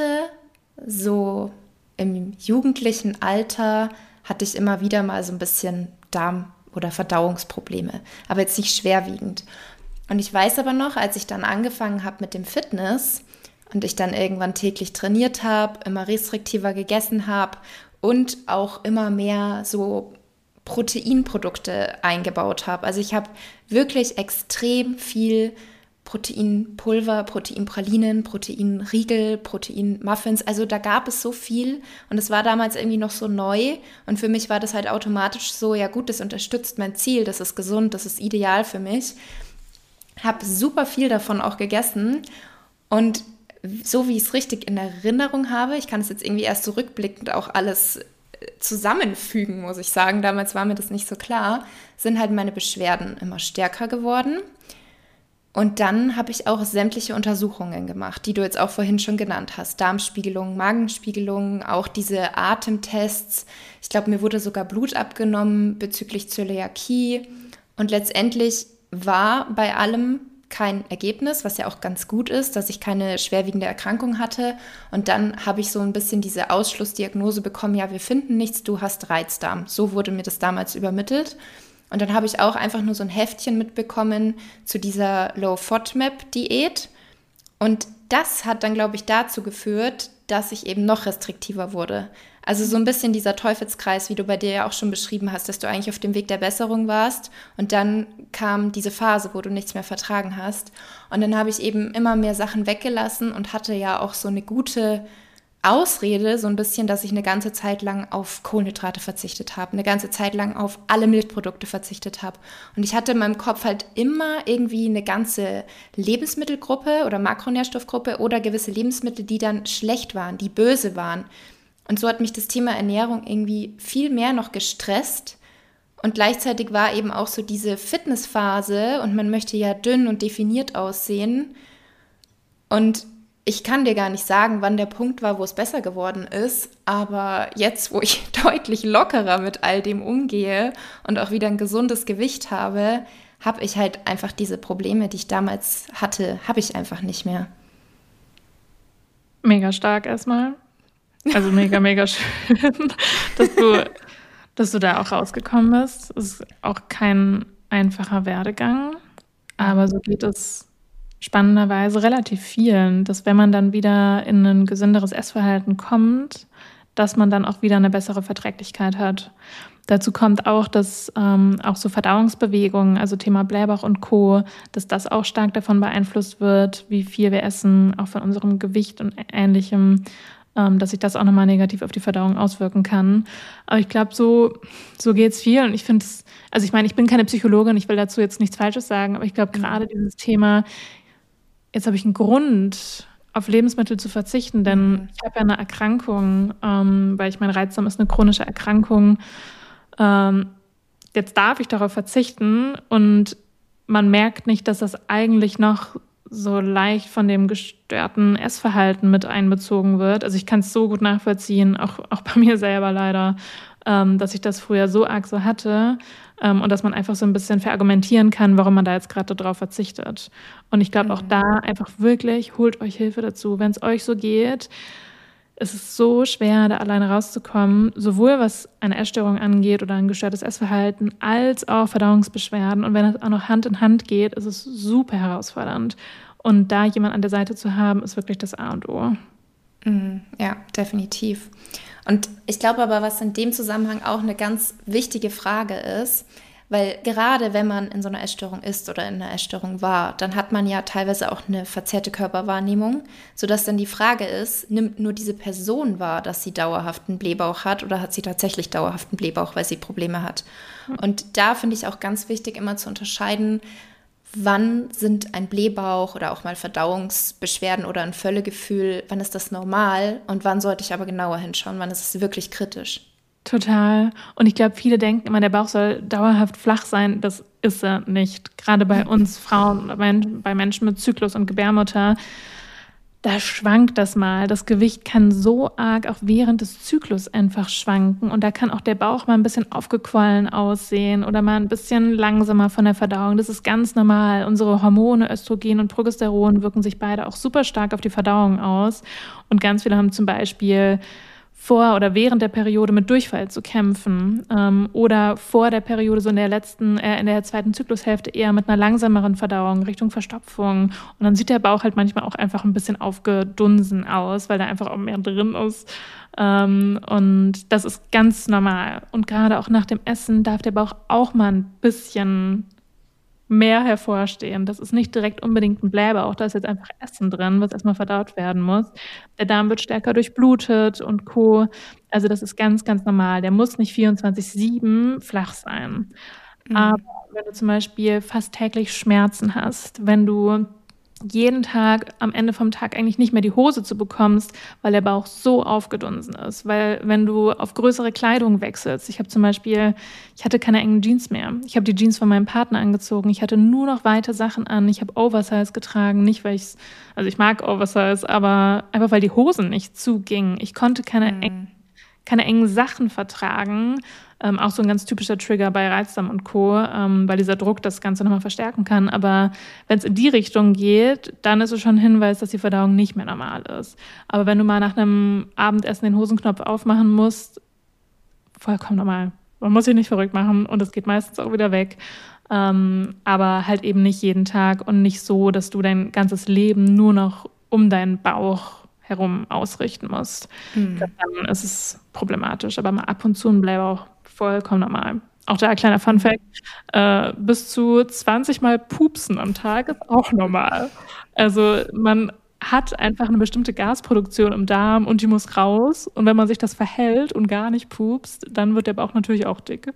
so im jugendlichen Alter, hatte ich immer wieder mal so ein bisschen Darm- oder Verdauungsprobleme, aber jetzt nicht schwerwiegend. Und ich weiß aber noch, als ich dann angefangen habe mit dem Fitness und ich dann irgendwann täglich trainiert habe, immer restriktiver gegessen habe und auch immer mehr so Proteinprodukte eingebaut habe. Also ich habe wirklich extrem viel Proteinpulver, Proteinpralinen, Proteinriegel, Proteinmuffins. Also da gab es so viel und es war damals irgendwie noch so neu und für mich war das halt automatisch so, ja gut, das unterstützt mein Ziel, das ist gesund, das ist ideal für mich. Habe super viel davon auch gegessen und so wie ich es richtig in Erinnerung habe, ich kann es jetzt irgendwie erst zurückblickend auch alles zusammenfügen, muss ich sagen, damals war mir das nicht so klar, sind halt meine Beschwerden immer stärker geworden. Und dann habe ich auch sämtliche Untersuchungen gemacht, die du jetzt auch vorhin schon genannt hast. Darmspiegelung, Magenspiegelung, auch diese Atemtests. Ich glaube, mir wurde sogar Blut abgenommen bezüglich Zöliakie und letztendlich war bei allem kein Ergebnis, was ja auch ganz gut ist, dass ich keine schwerwiegende Erkrankung hatte. Und dann habe ich so ein bisschen diese Ausschlussdiagnose bekommen, ja, wir finden nichts, du hast Reizdarm. So wurde mir das damals übermittelt. Und dann habe ich auch einfach nur so ein Heftchen mitbekommen zu dieser Low-FODMAP-Diät. Und das hat dann, glaube ich, dazu geführt, dass ich eben noch restriktiver wurde. Also so ein bisschen dieser Teufelskreis, wie du bei dir ja auch schon beschrieben hast, dass du eigentlich auf dem Weg der Besserung warst und dann kam diese Phase, wo du nichts mehr vertragen hast. Und dann habe ich eben immer mehr Sachen weggelassen und hatte ja auch so eine gute Ausrede, so ein bisschen, dass ich eine ganze Zeit lang auf Kohlenhydrate verzichtet habe, eine ganze Zeit lang auf alle Milchprodukte verzichtet habe. Und ich hatte in meinem Kopf halt immer irgendwie eine ganze Lebensmittelgruppe oder Makronährstoffgruppe oder gewisse Lebensmittel, die dann schlecht waren, die böse waren. Und so hat mich das Thema Ernährung irgendwie viel mehr noch gestresst. Und gleichzeitig war eben auch so diese Fitnessphase und man möchte ja dünn und definiert aussehen. Und ich kann dir gar nicht sagen, wann der Punkt war, wo es besser geworden ist. Aber jetzt, wo ich deutlich lockerer mit all dem umgehe und auch wieder ein gesundes Gewicht habe, habe ich halt einfach diese Probleme, die ich damals hatte, habe ich einfach nicht mehr. Mega stark erstmal. Also mega, mega schön, dass du, dass du da auch rausgekommen bist. Es ist auch kein einfacher Werdegang, aber so geht es spannenderweise relativ vielen, dass wenn man dann wieder in ein gesünderes Essverhalten kommt, dass man dann auch wieder eine bessere Verträglichkeit hat. Dazu kommt auch, dass ähm, auch so Verdauungsbewegungen, also Thema Blähbauch und Co., dass das auch stark davon beeinflusst wird, wie viel wir essen, auch von unserem Gewicht und Ähnlichem, dass sich das auch nochmal negativ auf die Verdauung auswirken kann. Aber ich glaube, so, so geht es viel. Und ich finde es, also ich meine, ich bin keine Psychologin, ich will dazu jetzt nichts Falsches sagen, aber ich glaube, gerade dieses Thema, jetzt habe ich einen Grund, auf Lebensmittel zu verzichten, denn mhm. ich habe ja eine Erkrankung, ähm, weil ich mein Reizdarm ist eine chronische Erkrankung. Ähm, jetzt darf ich darauf verzichten und man merkt nicht, dass das eigentlich noch so leicht von dem gestörten Essverhalten mit einbezogen wird. Also ich kann es so gut nachvollziehen, auch, auch bei mir selber leider, ähm, dass ich das früher so arg so hatte ähm, und dass man einfach so ein bisschen verargumentieren kann, warum man da jetzt gerade drauf verzichtet. Und ich glaube mhm. auch da einfach wirklich, holt euch Hilfe dazu, wenn es euch so geht. Es ist so schwer, da alleine rauszukommen, sowohl was eine Essstörung angeht oder ein gestörtes Essverhalten, als auch Verdauungsbeschwerden. Und wenn es auch noch Hand in Hand geht, ist es super herausfordernd. Und da jemand an der Seite zu haben, ist wirklich das A und O. Ja, definitiv. Und ich glaube aber, was in dem Zusammenhang auch eine ganz wichtige Frage ist, weil gerade wenn man in so einer Essstörung ist oder in einer Essstörung war, dann hat man ja teilweise auch eine verzerrte Körperwahrnehmung, sodass dann die Frage ist, nimmt nur diese Person wahr, dass sie dauerhaften Blähbauch hat oder hat sie tatsächlich dauerhaften Blähbauch, weil sie Probleme hat? Und da finde ich auch ganz wichtig, immer zu unterscheiden, wann sind ein Blähbauch oder auch mal Verdauungsbeschwerden oder ein Völlegefühl, wann ist das normal und wann sollte ich aber genauer hinschauen, wann ist es wirklich kritisch? Total. Und ich glaube, viele denken immer, der Bauch soll dauerhaft flach sein. Das ist er nicht. Gerade bei uns Frauen, bei Menschen mit Zyklus und Gebärmutter, da schwankt das mal. Das Gewicht kann so arg auch während des Zyklus einfach schwanken. Und da kann auch der Bauch mal ein bisschen aufgequollen aussehen oder mal ein bisschen langsamer von der Verdauung. Das ist ganz normal. Unsere Hormone, Östrogen und Progesteron, wirken sich beide auch super stark auf die Verdauung aus. Und ganz viele haben zum Beispiel vor oder während der Periode mit Durchfall zu kämpfen ähm, oder vor der Periode so in der letzten, äh, in der zweiten Zyklushälfte eher mit einer langsameren Verdauung Richtung Verstopfung. Und dann sieht der Bauch halt manchmal auch einfach ein bisschen aufgedunsen aus, weil da einfach auch mehr drin ist. Ähm, und das ist ganz normal. Und gerade auch nach dem Essen darf der Bauch auch mal ein bisschen mehr hervorstehen. Das ist nicht direkt unbedingt ein Blähbauch, da ist jetzt einfach Essen drin, was erstmal verdaut werden muss. Der Darm wird stärker durchblutet und Co. Also das ist ganz, ganz normal. Der muss nicht vierundzwanzig sieben flach sein. Mhm. Aber wenn du zum Beispiel fast täglich Schmerzen hast, wenn du jeden Tag am Ende vom Tag eigentlich nicht mehr die Hose zu bekommst, weil der Bauch so aufgedunsen ist. Weil wenn du auf größere Kleidung wechselst, ich habe zum Beispiel, ich hatte keine engen Jeans mehr. Ich habe die Jeans von meinem Partner angezogen. Ich hatte nur noch weite Sachen an. Ich habe Oversize getragen, nicht weil ich, also ich mag Oversize, aber einfach weil die Hosen nicht zugingen. Ich konnte keine, mhm. eng, keine engen Sachen vertragen. Ähm, auch so ein ganz typischer Trigger bei Reizdarm und Co., ähm, weil dieser Druck das Ganze nochmal verstärken kann. Aber wenn es in die Richtung geht, dann ist es schon ein Hinweis, dass die Verdauung nicht mehr normal ist. Aber wenn du mal nach einem Abendessen den Hosenknopf aufmachen musst, vollkommen normal. Man muss sich nicht verrückt machen und es geht meistens auch wieder weg. Ähm, aber halt eben nicht jeden Tag und nicht so, dass du dein ganzes Leben nur noch um deinen Bauch herum ausrichten musst. Mhm. Dann ist es problematisch. Aber mal ab und zu ein Blähbauch, vollkommen normal. Auch da ein kleiner Funfact, äh, bis zu zwanzig Mal pupsen am Tag ist auch normal. Also man hat einfach eine bestimmte Gasproduktion im Darm und die muss raus. Und wenn man sich das verhält und gar nicht pupst, dann wird der Bauch natürlich auch dick.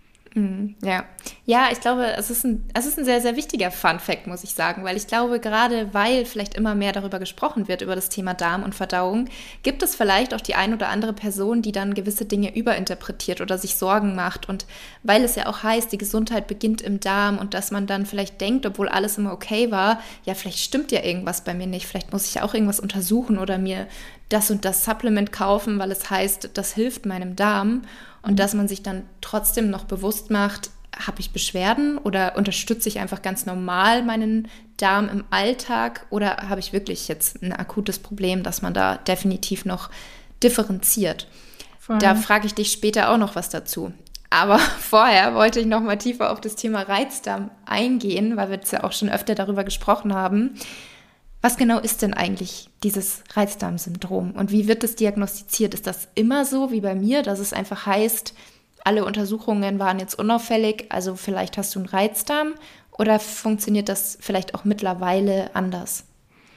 Ja, ja, ich glaube, es ist ein, es ist ein sehr, sehr wichtiger Fun-Fact, muss ich sagen, weil ich glaube, gerade weil vielleicht immer mehr darüber gesprochen wird, über das Thema Darm und Verdauung, gibt es vielleicht auch die ein oder andere Person, die dann gewisse Dinge überinterpretiert oder sich Sorgen macht. Und weil es ja auch heißt, die Gesundheit beginnt im Darm und dass man dann vielleicht denkt, obwohl alles immer okay war, ja, vielleicht stimmt ja irgendwas bei mir nicht, vielleicht muss ich ja auch irgendwas untersuchen oder mir das und das Supplement kaufen, weil es heißt, das hilft meinem Darm. Und dass man sich dann trotzdem noch bewusst macht, habe ich Beschwerden oder unterstütze ich einfach ganz normal meinen Darm im Alltag oder habe ich wirklich jetzt ein akutes Problem, dass man da definitiv noch differenziert. Voll. Da frage ich dich später auch noch was dazu. Aber vorher wollte ich noch mal tiefer auf das Thema Reizdarm eingehen, weil wir jetzt ja auch schon öfter darüber gesprochen haben. Was genau ist denn eigentlich dieses Reizdarmsyndrom und wie wird es diagnostiziert? Ist das immer so wie bei mir, dass es einfach heißt, alle Untersuchungen waren jetzt unauffällig, also vielleicht hast du einen Reizdarm oder funktioniert das vielleicht auch mittlerweile anders?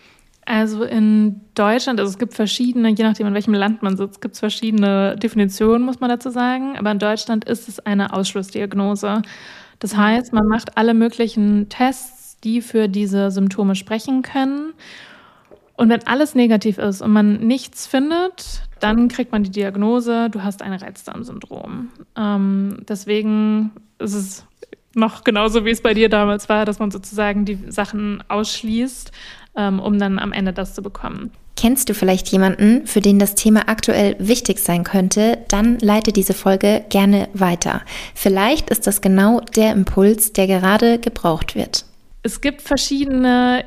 Also in Deutschland, also es gibt verschiedene, je nachdem in welchem Land man sitzt, gibt es verschiedene Definitionen, muss man dazu sagen, aber in Deutschland ist es eine Ausschlussdiagnose. Das heißt, man macht alle möglichen Tests, die für diese Symptome sprechen können. Und wenn alles negativ ist und man nichts findet, dann kriegt man die Diagnose, du hast ein Reizdarmsyndrom. Ähm, deswegen ist es noch genauso, wie es bei dir damals war, dass man sozusagen die Sachen ausschließt, ähm, um dann am Ende das zu bekommen. Kennst du vielleicht jemanden, für den das Thema aktuell wichtig sein könnte? Dann leite diese Folge gerne weiter. Vielleicht ist das genau der Impuls, der gerade gebraucht wird. Es gibt verschiedene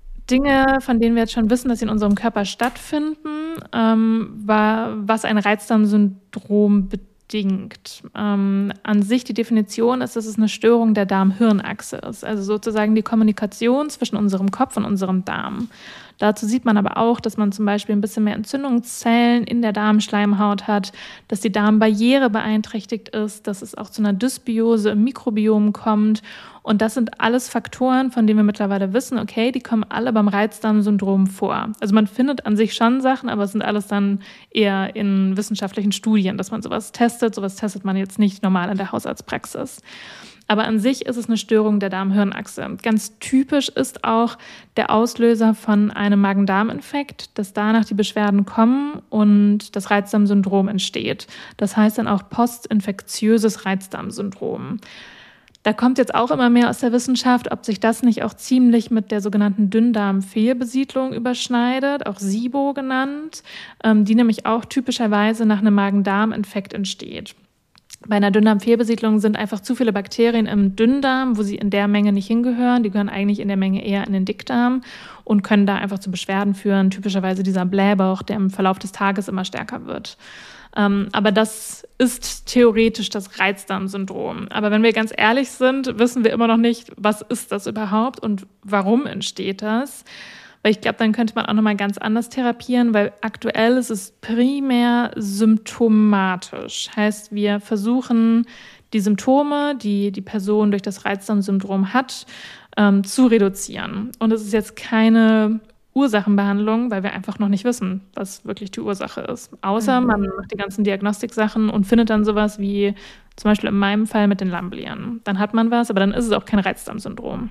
Dinge, von denen wir jetzt schon wissen, dass sie in unserem Körper stattfinden, ähm, was ein Reizdarmsyndrom bedingt. Ähm, an sich die Definition ist, dass es eine Störung der Darm-Hirn-Achse ist, also sozusagen die Kommunikation zwischen unserem Kopf und unserem Darm. Dazu sieht man aber auch, dass man zum Beispiel ein bisschen mehr Entzündungszellen in der Darmschleimhaut hat, dass die Darmbarriere beeinträchtigt ist, dass es auch zu einer Dysbiose im Mikrobiom kommt. Und das sind alles Faktoren, von denen wir mittlerweile wissen, okay, die kommen alle beim Reizdarmsyndrom vor. Also man findet an sich schon Sachen, aber es sind alles dann eher in wissenschaftlichen Studien, dass man sowas testet. Sowas testet man jetzt nicht normal in der Hausarztpraxis. Aber an sich ist es eine Störung der Darm-Hirn-Achse. Ganz typisch ist auch der Auslöser von einem Magen-Darm-Infekt, dass danach die Beschwerden kommen und das Reizdarmsyndrom entsteht. Das heißt dann auch postinfektiöses Reizdarmsyndrom. Da kommt jetzt auch immer mehr aus der Wissenschaft, ob sich das nicht auch ziemlich mit der sogenannten Dünndarmfehlbesiedlung überschneidet, auch SIBO genannt, die nämlich auch typischerweise nach einem Magen-Darm-Infekt entsteht. Bei einer Dünndarmfehlbesiedlung sind einfach zu viele Bakterien im Dünndarm, wo sie in der Menge nicht hingehören. Die gehören eigentlich in der Menge eher in den Dickdarm und können da einfach zu Beschwerden führen. Typischerweise dieser Blähbauch, der im Verlauf des Tages immer stärker wird. Ähm, aber das ist theoretisch das Reizdarmsyndrom. Aber wenn wir ganz ehrlich sind, wissen wir immer noch nicht, was ist das überhaupt und warum entsteht das? Weil ich glaube, dann könnte man auch nochmal ganz anders therapieren, weil aktuell ist es primär symptomatisch. Heißt, wir versuchen, die Symptome, die die Person durch das Reizdarmsyndrom hat, ähm, zu reduzieren. Und es ist jetzt keine Ursachenbehandlung, weil wir einfach noch nicht wissen, was wirklich die Ursache ist. Außer man macht die ganzen Diagnostiksachen und findet dann sowas wie zum Beispiel in meinem Fall mit den Lambliern. Dann hat man was, aber dann ist es auch kein Reizdarmsyndrom.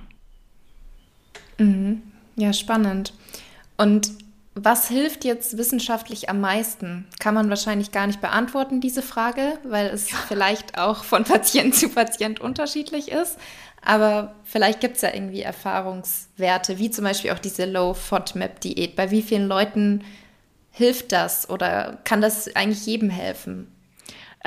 Mhm. Ja, spannend. Und was hilft jetzt wissenschaftlich am meisten? Kann man wahrscheinlich gar nicht beantworten, diese Frage, weil es ja. vielleicht auch von Patient zu Patient unterschiedlich ist. Aber vielleicht gibt es ja irgendwie Erfahrungswerte, wie zum Beispiel auch diese Low-FODMAP-Diät. Bei wie vielen Leuten hilft das oder kann das eigentlich jedem helfen?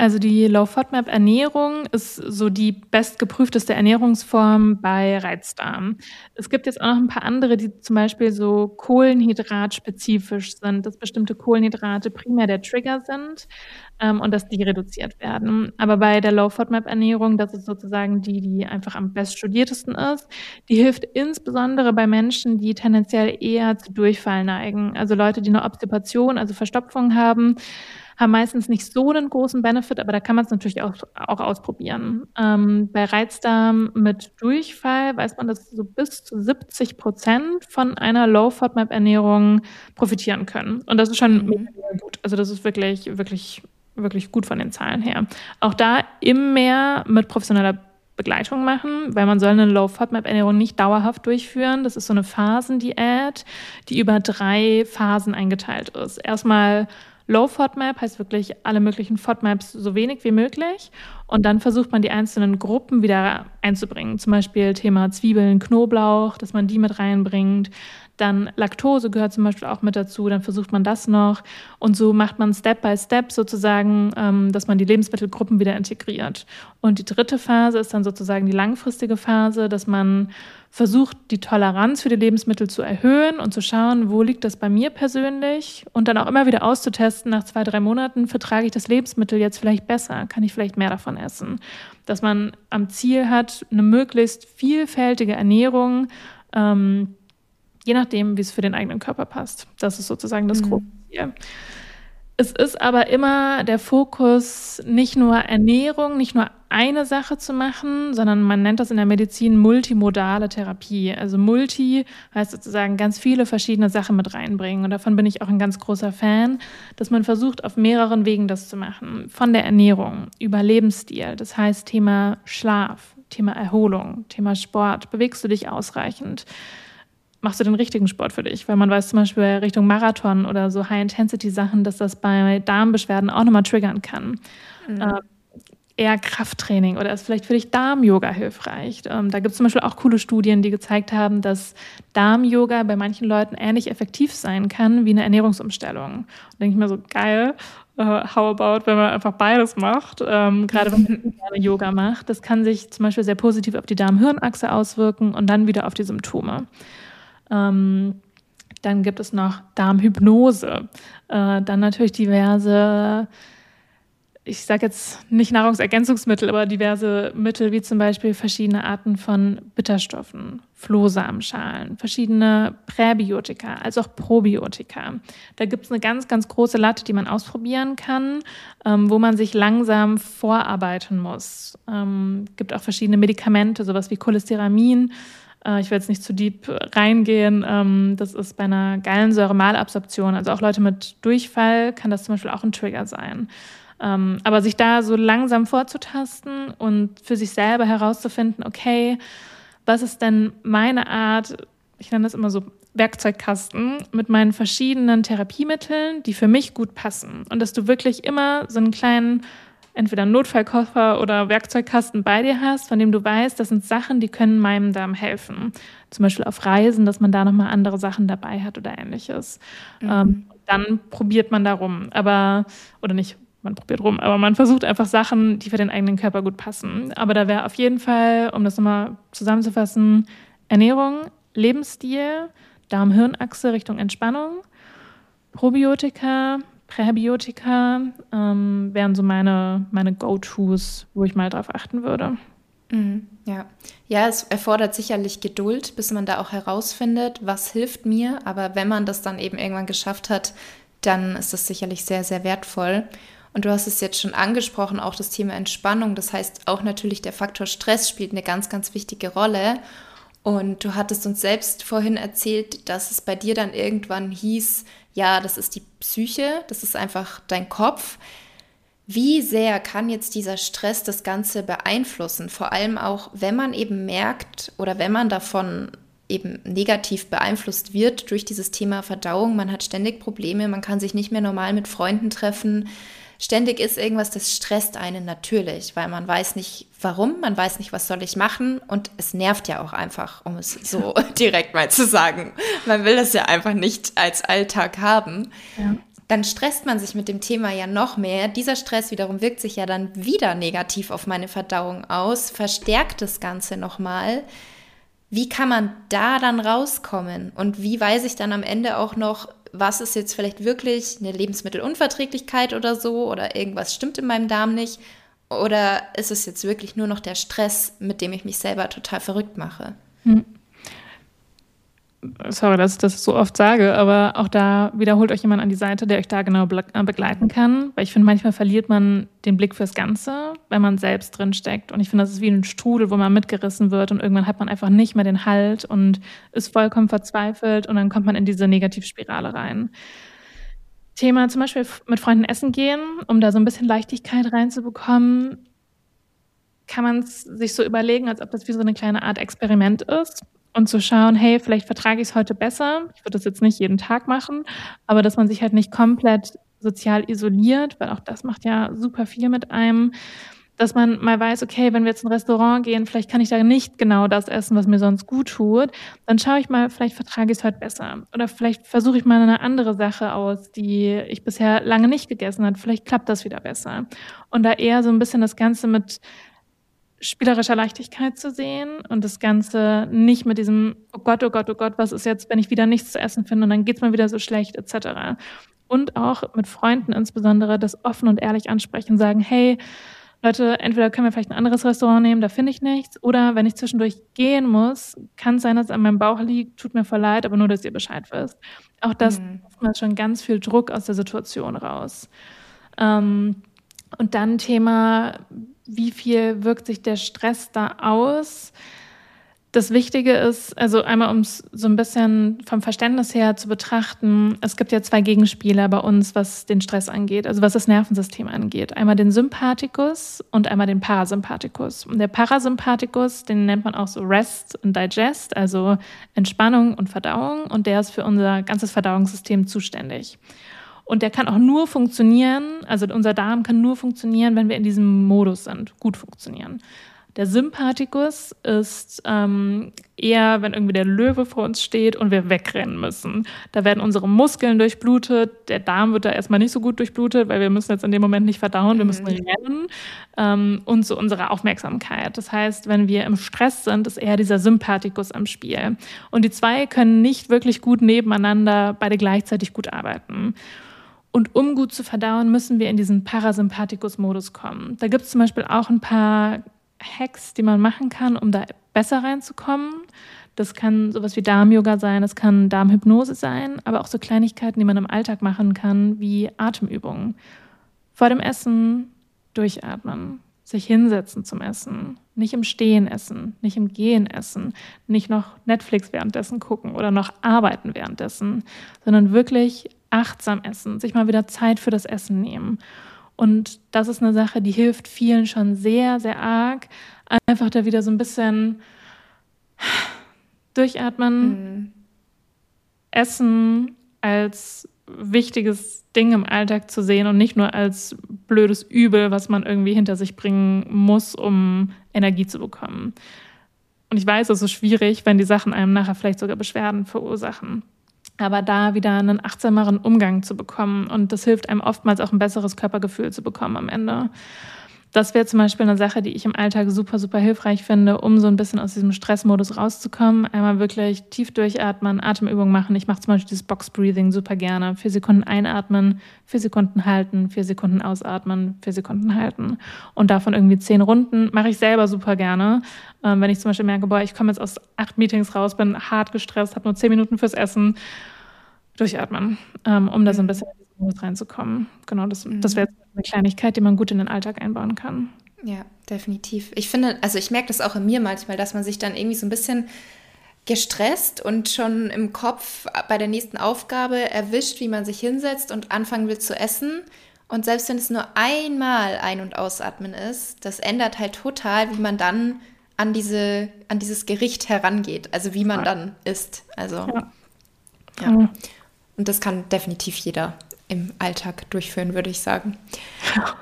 Also die Low-FODMAP-Ernährung ist so die bestgeprüfteste Ernährungsform bei Reizdarm. Es gibt jetzt auch noch ein paar andere, die zum Beispiel so kohlenhydratspezifisch sind, dass bestimmte Kohlenhydrate primär der Trigger sind ähm, und dass die reduziert werden. Aber bei der Low-FODMAP-Ernährung, das ist sozusagen die, die einfach am beststudiertesten ist, die hilft insbesondere bei Menschen, die tendenziell eher zu Durchfall neigen. Also Leute, die eine Obstipation, also Verstopfung haben, haben meistens nicht so einen großen Benefit, aber da kann man es natürlich auch, auch ausprobieren. Ähm, bei Reizdarm mit Durchfall weiß man, dass so bis zu siebzig Prozent von einer Low-FODMAP-Ernährung profitieren können. Und das ist schon mhm. mega gut. Also das ist wirklich, wirklich, wirklich gut von den Zahlen her. Auch da immer mehr mit professioneller Begleitung machen, weil man soll eine Low-FODMAP-Ernährung nicht dauerhaft durchführen. Das ist so eine Phasendiät, die über drei Phasen eingeteilt ist. Erstmal Low-FODMAP heißt wirklich alle möglichen FODMAPs so wenig wie möglich. Und dann versucht man, die einzelnen Gruppen wieder einzubringen. Zum Beispiel Thema Zwiebeln, Knoblauch, dass man die mit reinbringt. Dann Laktose gehört zum Beispiel auch mit dazu. Dann versucht man das noch. Und so macht man Step by Step sozusagen, ähm, dass man die Lebensmittelgruppen wieder integriert. Und die dritte Phase ist dann sozusagen die langfristige Phase, dass man versucht, die Toleranz für die Lebensmittel zu erhöhen und zu schauen, wo liegt das bei mir persönlich und dann auch immer wieder auszutesten, nach zwei, drei Monaten vertrage ich das Lebensmittel jetzt vielleicht besser, kann ich vielleicht mehr davon essen. Dass man am Ziel hat, eine möglichst vielfältige Ernährung, ähm, je nachdem, wie es für den eigenen Körper passt. Das ist sozusagen das mhm. große Ziel. Es ist aber immer der Fokus, nicht nur Ernährung, nicht nur eine Sache zu machen, sondern man nennt das in der Medizin multimodale Therapie. Also Multi heißt sozusagen ganz viele verschiedene Sachen mit reinbringen. Und davon bin ich auch ein ganz großer Fan, dass man versucht, auf mehreren Wegen das zu machen. Von der Ernährung über Lebensstil, das heißt Thema Schlaf, Thema Erholung, Thema Sport. Bewegst du dich ausreichend? Machst du den richtigen Sport für dich? Weil man weiß zum Beispiel Richtung Marathon oder so High-Intensity-Sachen, dass das bei Darmbeschwerden auch nochmal triggern kann. Mhm. Äh, eher Krafttraining oder ist vielleicht für dich Darm-Yoga hilfreich? Ähm, da gibt es zum Beispiel auch coole Studien, die gezeigt haben, dass Darm-Yoga bei manchen Leuten ähnlich effektiv sein kann wie eine Ernährungsumstellung. Da denke ich mir so, geil, uh, how about, wenn man einfach beides macht, ähm, gerade wenn man gerne Yoga macht. Das kann sich zum Beispiel sehr positiv auf die Darm-Hirn-Achse auswirken und dann wieder auf die Symptome. Ähm, dann gibt es noch Darmhypnose, äh, dann natürlich diverse, ich sage jetzt nicht Nahrungsergänzungsmittel, aber diverse Mittel wie zum Beispiel verschiedene Arten von Bitterstoffen, Flohsamenschalen, verschiedene Präbiotika, als auch Probiotika. Da gibt es eine ganz, ganz große Latte, die man ausprobieren kann, ähm, wo man sich langsam vorarbeiten muss. Ähm, gibt auch verschiedene Medikamente, sowas wie Cholesteramin. Ich will jetzt nicht zu deep reingehen. Das ist bei einer Gallensäure-Malabsorption, also auch Leute mit Durchfall, kann das zum Beispiel auch ein Trigger sein. Aber sich da so langsam vorzutasten und für sich selber herauszufinden, okay, was ist denn meine Art, ich nenne das immer so Werkzeugkasten, mit meinen verschiedenen Therapiemitteln, die für mich gut passen. Und dass du wirklich immer so einen kleinen entweder einen Notfallkoffer oder Werkzeugkasten bei dir hast, von dem du weißt, das sind Sachen, die können meinem Darm helfen. Zum Beispiel auf Reisen, dass man da nochmal andere Sachen dabei hat oder Ähnliches. Mhm. Ähm, dann probiert man da rum. Aber, oder nicht, man probiert rum, aber man versucht einfach Sachen, die für den eigenen Körper gut passen. Aber da wäre auf jeden Fall, um das nochmal zusammenzufassen, Ernährung, Lebensstil, Darm-Hirn-Achse Richtung Entspannung, Probiotika, Präbiotika ähm, wären so meine, meine Go-Tos, wo ich mal drauf achten würde. Mhm, ja. ja, es erfordert sicherlich Geduld, bis man da auch herausfindet, was hilft mir. Aber wenn man das dann eben irgendwann geschafft hat, dann ist das sicherlich sehr, sehr wertvoll. Und du hast es jetzt schon angesprochen, auch das Thema Entspannung. Das heißt, auch natürlich der Faktor Stress spielt eine ganz, ganz wichtige Rolle. Und du hattest uns selbst vorhin erzählt, dass es bei dir dann irgendwann hieß, ja, das ist die Psyche, das ist einfach dein Kopf. Wie sehr kann jetzt dieser Stress das Ganze beeinflussen? Vor allem auch, wenn man eben merkt oder wenn man davon eben negativ beeinflusst wird durch dieses Thema Verdauung. Man hat ständig Probleme, man kann sich nicht mehr normal mit Freunden treffen. Ständig ist irgendwas, das stresst einen natürlich, weil man weiß nicht, warum, man weiß nicht, was soll ich machen und es nervt ja auch einfach, um es so direkt mal zu sagen. Man will das ja einfach nicht als Alltag haben. Ja. dann stresst man sich mit dem Thema ja noch mehr. Dieser Stress wiederum wirkt sich ja dann wieder negativ auf meine Verdauung aus, verstärkt das Ganze nochmal. Wie kann man da dann rauskommen? Und wie weiß ich dann am Ende auch noch, was ist jetzt vielleicht wirklich eine Lebensmittelunverträglichkeit oder so oder irgendwas stimmt in meinem Darm nicht? Oder ist es jetzt wirklich nur noch der Stress, mit dem ich mich selber total verrückt mache? Hm. Sorry, dass ich das so oft sage, aber auch da wiederholt euch jemand an die Seite, der euch da genau begleiten kann. Weil ich finde, manchmal verliert man den Blick fürs Ganze, wenn man selbst drin steckt. Und ich finde, das ist wie ein Strudel, wo man mitgerissen wird und irgendwann hat man einfach nicht mehr den Halt und ist vollkommen verzweifelt und dann kommt man in diese Negativspirale rein. Thema zum Beispiel mit Freunden essen gehen, um da so ein bisschen Leichtigkeit reinzubekommen, kann man es sich so überlegen, als ob das wie so eine kleine Art Experiment ist. Und zu schauen, hey, vielleicht vertrage ich es heute besser. Ich würde das jetzt nicht jeden Tag machen, aber dass man sich halt nicht komplett sozial isoliert, weil auch das macht ja super viel mit einem, dass man mal weiß, okay, wenn wir jetzt in ein Restaurant gehen, vielleicht kann ich da nicht genau das essen, was mir sonst gut tut, dann schaue ich mal, vielleicht vertrage ich es heute besser. Oder vielleicht versuche ich mal eine andere Sache aus, die ich bisher lange nicht gegessen habe. Vielleicht klappt das wieder besser. Und da eher so ein bisschen das Ganze mit spielerischer Leichtigkeit zu sehen und das Ganze nicht mit diesem, oh Gott, oh Gott, oh Gott, was ist jetzt, wenn ich wieder nichts zu essen finde und dann geht's mir wieder so schlecht, et cetera. Und auch mit Freunden insbesondere das offen und ehrlich ansprechen, sagen, hey, Leute, entweder können wir vielleicht ein anderes Restaurant nehmen, da finde ich nichts, oder wenn ich zwischendurch gehen muss, kann es sein, dass es an meinem Bauch liegt, tut mir voll leid, aber nur, dass ihr Bescheid wisst. Auch das mhm. macht schon ganz viel Druck aus der Situation raus. Ähm, und dann Thema, wie viel wirkt sich der Stress da aus? Das Wichtige ist, also einmal um es so ein bisschen vom Verständnis her zu betrachten, es gibt ja zwei Gegenspieler bei uns, was den Stress angeht, also was das Nervensystem angeht. Einmal den Sympathikus und einmal den Parasympathikus. Und der Parasympathikus, den nennt man auch so Rest und Digest, also Entspannung und Verdauung, und der ist für unser ganzes Verdauungssystem zuständig. Und der kann auch nur funktionieren, also unser Darm kann nur funktionieren, wenn wir in diesem Modus sind, gut funktionieren. Der Sympathikus ist ähm, eher, wenn irgendwie der Löwe vor uns steht und wir wegrennen müssen. Da werden unsere Muskeln durchblutet, der Darm wird da erstmal nicht so gut durchblutet, weil wir müssen jetzt in dem Moment nicht verdauen, wir müssen rennen. Ähm, und so unsere Aufmerksamkeit. Das heißt, wenn wir im Stress sind, ist eher dieser Sympathikus am Spiel. Und die zwei können nicht wirklich gut nebeneinander beide gleichzeitig gut arbeiten. Und um gut zu verdauen, müssen wir in diesen Parasympathikus-Modus kommen. Da gibt es zum Beispiel auch ein paar Hacks, die man machen kann, um da besser reinzukommen. Das kann sowas wie Darm-Yoga sein, das kann Darmhypnose sein, aber auch so Kleinigkeiten, die man im Alltag machen kann, wie Atemübungen. Vor dem Essen durchatmen, sich hinsetzen zum Essen, nicht im Stehen essen, nicht im Gehen essen, nicht noch Netflix währenddessen gucken oder noch arbeiten währenddessen, sondern wirklich achtsam essen, sich mal wieder Zeit für das Essen nehmen. Und das ist eine Sache, die hilft vielen schon sehr, sehr arg. Einfach da wieder so ein bisschen durchatmen, mhm. Essen als wichtiges Ding im Alltag zu sehen und nicht nur als blödes Übel, was man irgendwie hinter sich bringen muss, um Energie zu bekommen. Und ich weiß, es ist schwierig, wenn die Sachen einem nachher vielleicht sogar Beschwerden verursachen. Aber da wieder einen achtsameren Umgang zu bekommen. Und das hilft einem oftmals auch ein besseres Körpergefühl zu bekommen am Ende. Das wäre zum Beispiel eine Sache, die ich im Alltag super, super hilfreich finde, um so ein bisschen aus diesem Stressmodus rauszukommen. Einmal wirklich tief durchatmen, Atemübungen machen. Ich mache zum Beispiel dieses Box-Breathing super gerne. Vier Sekunden einatmen, vier Sekunden halten, vier Sekunden ausatmen, vier Sekunden halten. Und davon irgendwie zehn Runden mache ich selber super gerne. Ähm, wenn ich zum Beispiel merke, boah, ich komme jetzt aus acht Meetings raus, bin hart gestresst, habe nur zehn Minuten fürs Essen. Durchatmen, ähm, um da so ein bisschen in diesen Modus reinzukommen. Genau, das, mhm. das wäre eine Kleinigkeit, die man gut in den Alltag einbauen kann. Ja, definitiv. Ich finde, also ich merke das auch in mir manchmal, dass man sich dann irgendwie so ein bisschen gestresst und schon im Kopf bei der nächsten Aufgabe erwischt, wie man sich hinsetzt und anfangen will zu essen. Und selbst wenn es nur einmal Ein- und Ausatmen ist, das ändert halt total, wie man dann an diese, an dieses Gericht herangeht, also wie man ja. dann isst. Also ja. ja. Und das kann definitiv jeder im Alltag durchführen, würde ich sagen. Ja.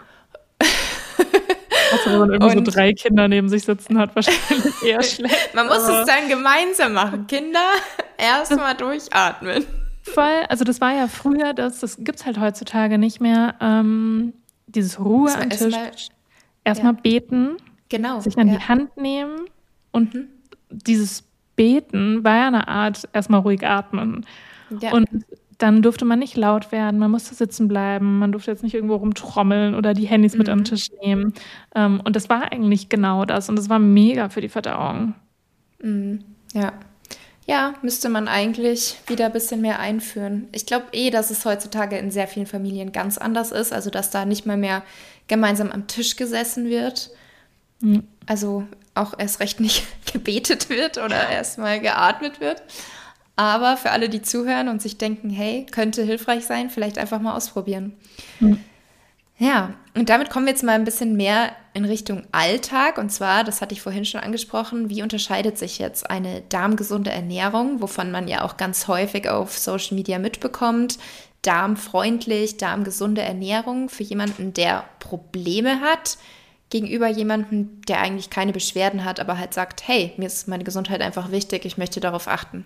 Also wenn man irgendwie und so drei Kinder neben sich sitzen hat, wahrscheinlich eher schlecht. Man muss es dann gemeinsam machen. Kinder, erstmal durchatmen. Voll, also das war ja früher, das, das gibt es halt heutzutage nicht mehr. Ähm, dieses Ruhe am Tisch, Erstmal, erstmal ja, beten, genau, sich an die ja. Hand nehmen und Mhm. dieses Beten war ja eine Art, erstmal ruhig atmen. Ja. Und dann durfte man nicht laut werden, man musste sitzen bleiben, man durfte jetzt nicht irgendwo rumtrommeln oder die Handys mit am Mhm. Tisch nehmen. Ähm, und das war eigentlich genau das und das war mega für die Verdauung. Mhm. Ja. Ja, müsste man eigentlich wieder ein bisschen mehr einführen. Ich glaube eh, dass es heutzutage in sehr vielen Familien ganz anders ist, also dass da nicht mal mehr gemeinsam am Tisch gesessen wird. Mhm. Also auch erst recht nicht gebetet wird oder erstmal geatmet wird. Aber für alle, die zuhören und sich denken, hey, könnte hilfreich sein, vielleicht einfach mal ausprobieren. Mhm. Ja, und damit kommen wir jetzt mal ein bisschen mehr in Richtung Alltag. Und zwar, das hatte ich vorhin schon angesprochen, wie unterscheidet sich jetzt eine darmgesunde Ernährung, wovon man ja auch ganz häufig auf Social Media mitbekommt, darmfreundlich, darmgesunde Ernährung für jemanden, der Probleme hat, gegenüber jemandem, der eigentlich keine Beschwerden hat, aber halt sagt, hey, mir ist meine Gesundheit einfach wichtig, ich möchte darauf achten.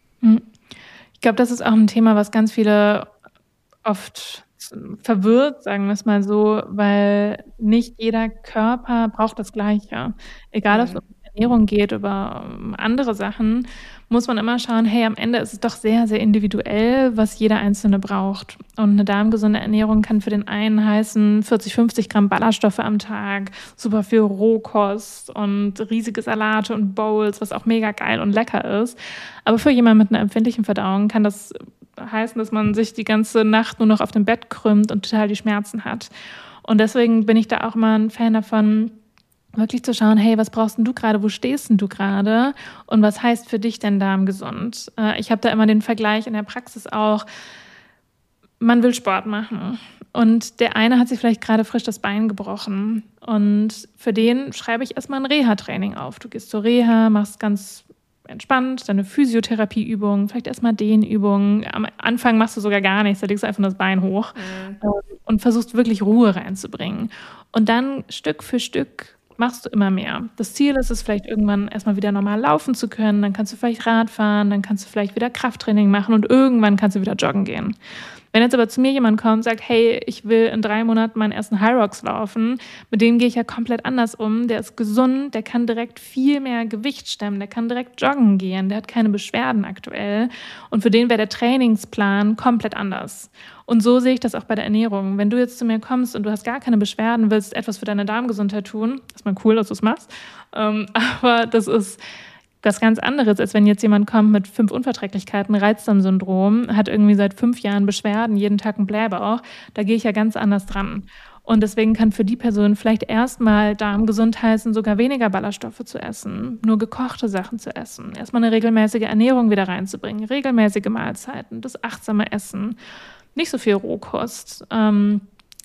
Ich glaube, das ist auch ein Thema, was ganz viele oft verwirrt, sagen wir es mal so, weil nicht jeder Körper braucht das Gleiche. Egal, ob es um Ernährung geht, über um andere Sachen, muss man immer schauen, hey, am Ende ist es doch sehr, sehr individuell, was jeder Einzelne braucht. Und eine darmgesunde Ernährung kann für den einen heißen vierzig, fünfzig Gramm Ballaststoffe am Tag, super viel Rohkost und riesige Salate und Bowls, was auch mega geil und lecker ist. Aber für jemanden mit einer empfindlichen Verdauung kann das heißen, dass man sich die ganze Nacht nur noch auf dem Bett krümmt und total die Schmerzen hat. Und deswegen bin ich da auch mal ein Fan davon, wirklich zu schauen, hey, was brauchst denn du gerade, wo stehst denn du gerade und was heißt für dich denn darmgesund? Äh, ich habe da immer den Vergleich in der Praxis auch, man will Sport machen und der eine hat sich vielleicht gerade frisch das Bein gebrochen und für den schreibe ich erstmal ein Reha-Training auf. Du gehst zur Reha, machst ganz entspannt, deine Physiotherapieübungen, vielleicht erstmal Dehnübungen. Am Anfang machst du sogar gar nichts, da legst du einfach nur das Bein hoch mhm. und versuchst wirklich Ruhe reinzubringen. Und dann Stück für Stück machst du immer mehr. Das Ziel ist es, vielleicht irgendwann erstmal wieder normal laufen zu können, dann kannst du vielleicht Rad fahren, dann kannst du vielleicht wieder Krafttraining machen und irgendwann kannst du wieder joggen gehen. Wenn jetzt aber zu mir jemand kommt und sagt, hey, ich will in drei Monaten meinen ersten High Rocks laufen, mit dem gehe ich ja komplett anders um. Der ist gesund, der kann direkt viel mehr Gewicht stemmen, der kann direkt joggen gehen, der hat keine Beschwerden aktuell. Und für den wäre der Trainingsplan komplett anders. Und so sehe ich das auch bei der Ernährung. Wenn du jetzt zu mir kommst und du hast gar keine Beschwerden, willst etwas für deine Darmgesundheit tun, ist mal cool, dass du es machst, ähm, aber das ist was ganz anderes, als wenn jetzt jemand kommt mit fünf Unverträglichkeiten, Reizdarmsyndrom, hat irgendwie seit fünf Jahren Beschwerden, jeden Tag einen Blähbauch, da gehe ich ja ganz anders dran. Und deswegen kann für die Person vielleicht erstmal darmgesund heißen, sogar weniger Ballaststoffe zu essen, nur gekochte Sachen zu essen, erstmal eine regelmäßige Ernährung wieder reinzubringen, regelmäßige Mahlzeiten, das achtsame Essen, nicht so viel Rohkost. Und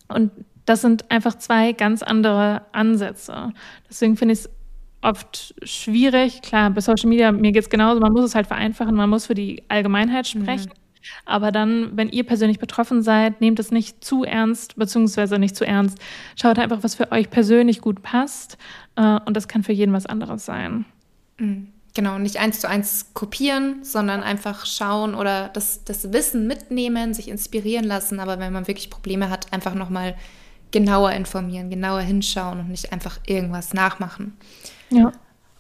das sind einfach zwei ganz andere Ansätze. Deswegen finde ich es oft schwierig. Klar, bei Social Media, mir geht es genauso, man muss es halt vereinfachen, man muss für die Allgemeinheit sprechen. Mhm. Aber dann, wenn ihr persönlich betroffen seid, nehmt es nicht zu ernst, beziehungsweise nicht zu ernst. Schaut einfach, was für euch persönlich gut passt. Und das kann für jeden was anderes sein. Genau, nicht eins zu eins kopieren, sondern einfach schauen oder das, das Wissen mitnehmen, sich inspirieren lassen. Aber wenn man wirklich Probleme hat, einfach nochmal genauer informieren, genauer hinschauen und nicht einfach irgendwas nachmachen. Ja.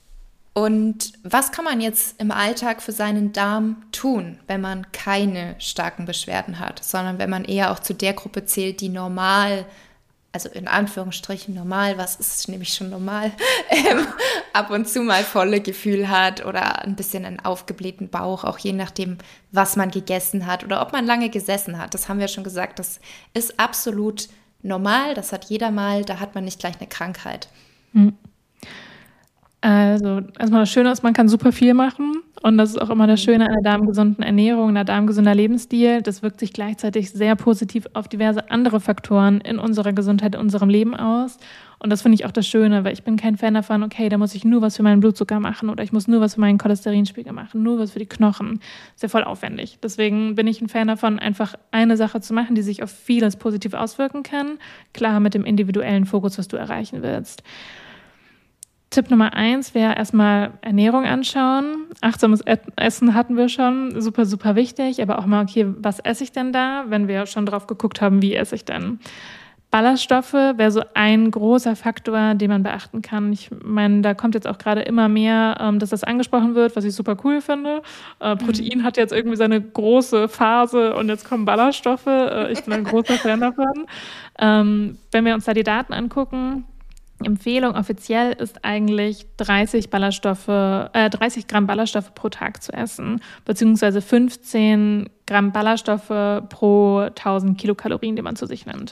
Und was kann man jetzt im Alltag für seinen Darm tun, wenn man keine starken Beschwerden hat, sondern wenn man eher auch zu der Gruppe zählt, die normal, also in Anführungsstrichen normal, was ist nämlich schon normal, ähm, ab und zu mal volle Gefühl hat oder ein bisschen einen aufgeblähten Bauch, auch je nachdem, was man gegessen hat oder ob man lange gesessen hat. Das haben wir schon gesagt, das ist absolut normal, das hat jeder mal, da hat man nicht gleich eine Krankheit. Hm. Also erstmal das Schöne ist, man kann super viel machen und das ist auch immer das Schöne an einer darmgesunden Ernährung, einer darmgesunder Lebensstil. Das wirkt sich gleichzeitig sehr positiv auf diverse andere Faktoren in unserer Gesundheit, in unserem Leben aus. Und das finde ich auch das Schöne, weil ich bin kein Fan davon, okay, da muss ich nur was für meinen Blutzucker machen oder ich muss nur was für meinen Cholesterinspiegel machen, nur was für die Knochen. Das ist ja voll aufwendig. Deswegen bin ich ein Fan davon, einfach eine Sache zu machen, die sich auf vieles positiv auswirken kann. Klar mit dem individuellen Fokus, was du erreichen willst. Tipp Nummer eins wäre erstmal Ernährung anschauen. Achtsames Essen hatten wir schon, super, super wichtig. Aber auch mal, okay, was esse ich denn da, wenn wir schon drauf geguckt haben, wie esse ich denn? Ballaststoffe wäre so ein großer Faktor, den man beachten kann. Ich meine, da kommt jetzt auch gerade immer mehr, ähm, dass das angesprochen wird, was ich super cool finde. Äh, Protein mhm. hat jetzt irgendwie seine große Phase und jetzt kommen Ballaststoffe. Äh, ich bin ein großer Fan davon. Ähm, wenn wir uns da die Daten angucken, Empfehlung offiziell ist eigentlich dreißig Ballaststoffe, äh, dreißig Gramm Ballaststoffe pro Tag zu essen, beziehungsweise fünfzehn Gramm Ballaststoffe pro tausend Kilokalorien, die man zu sich nimmt.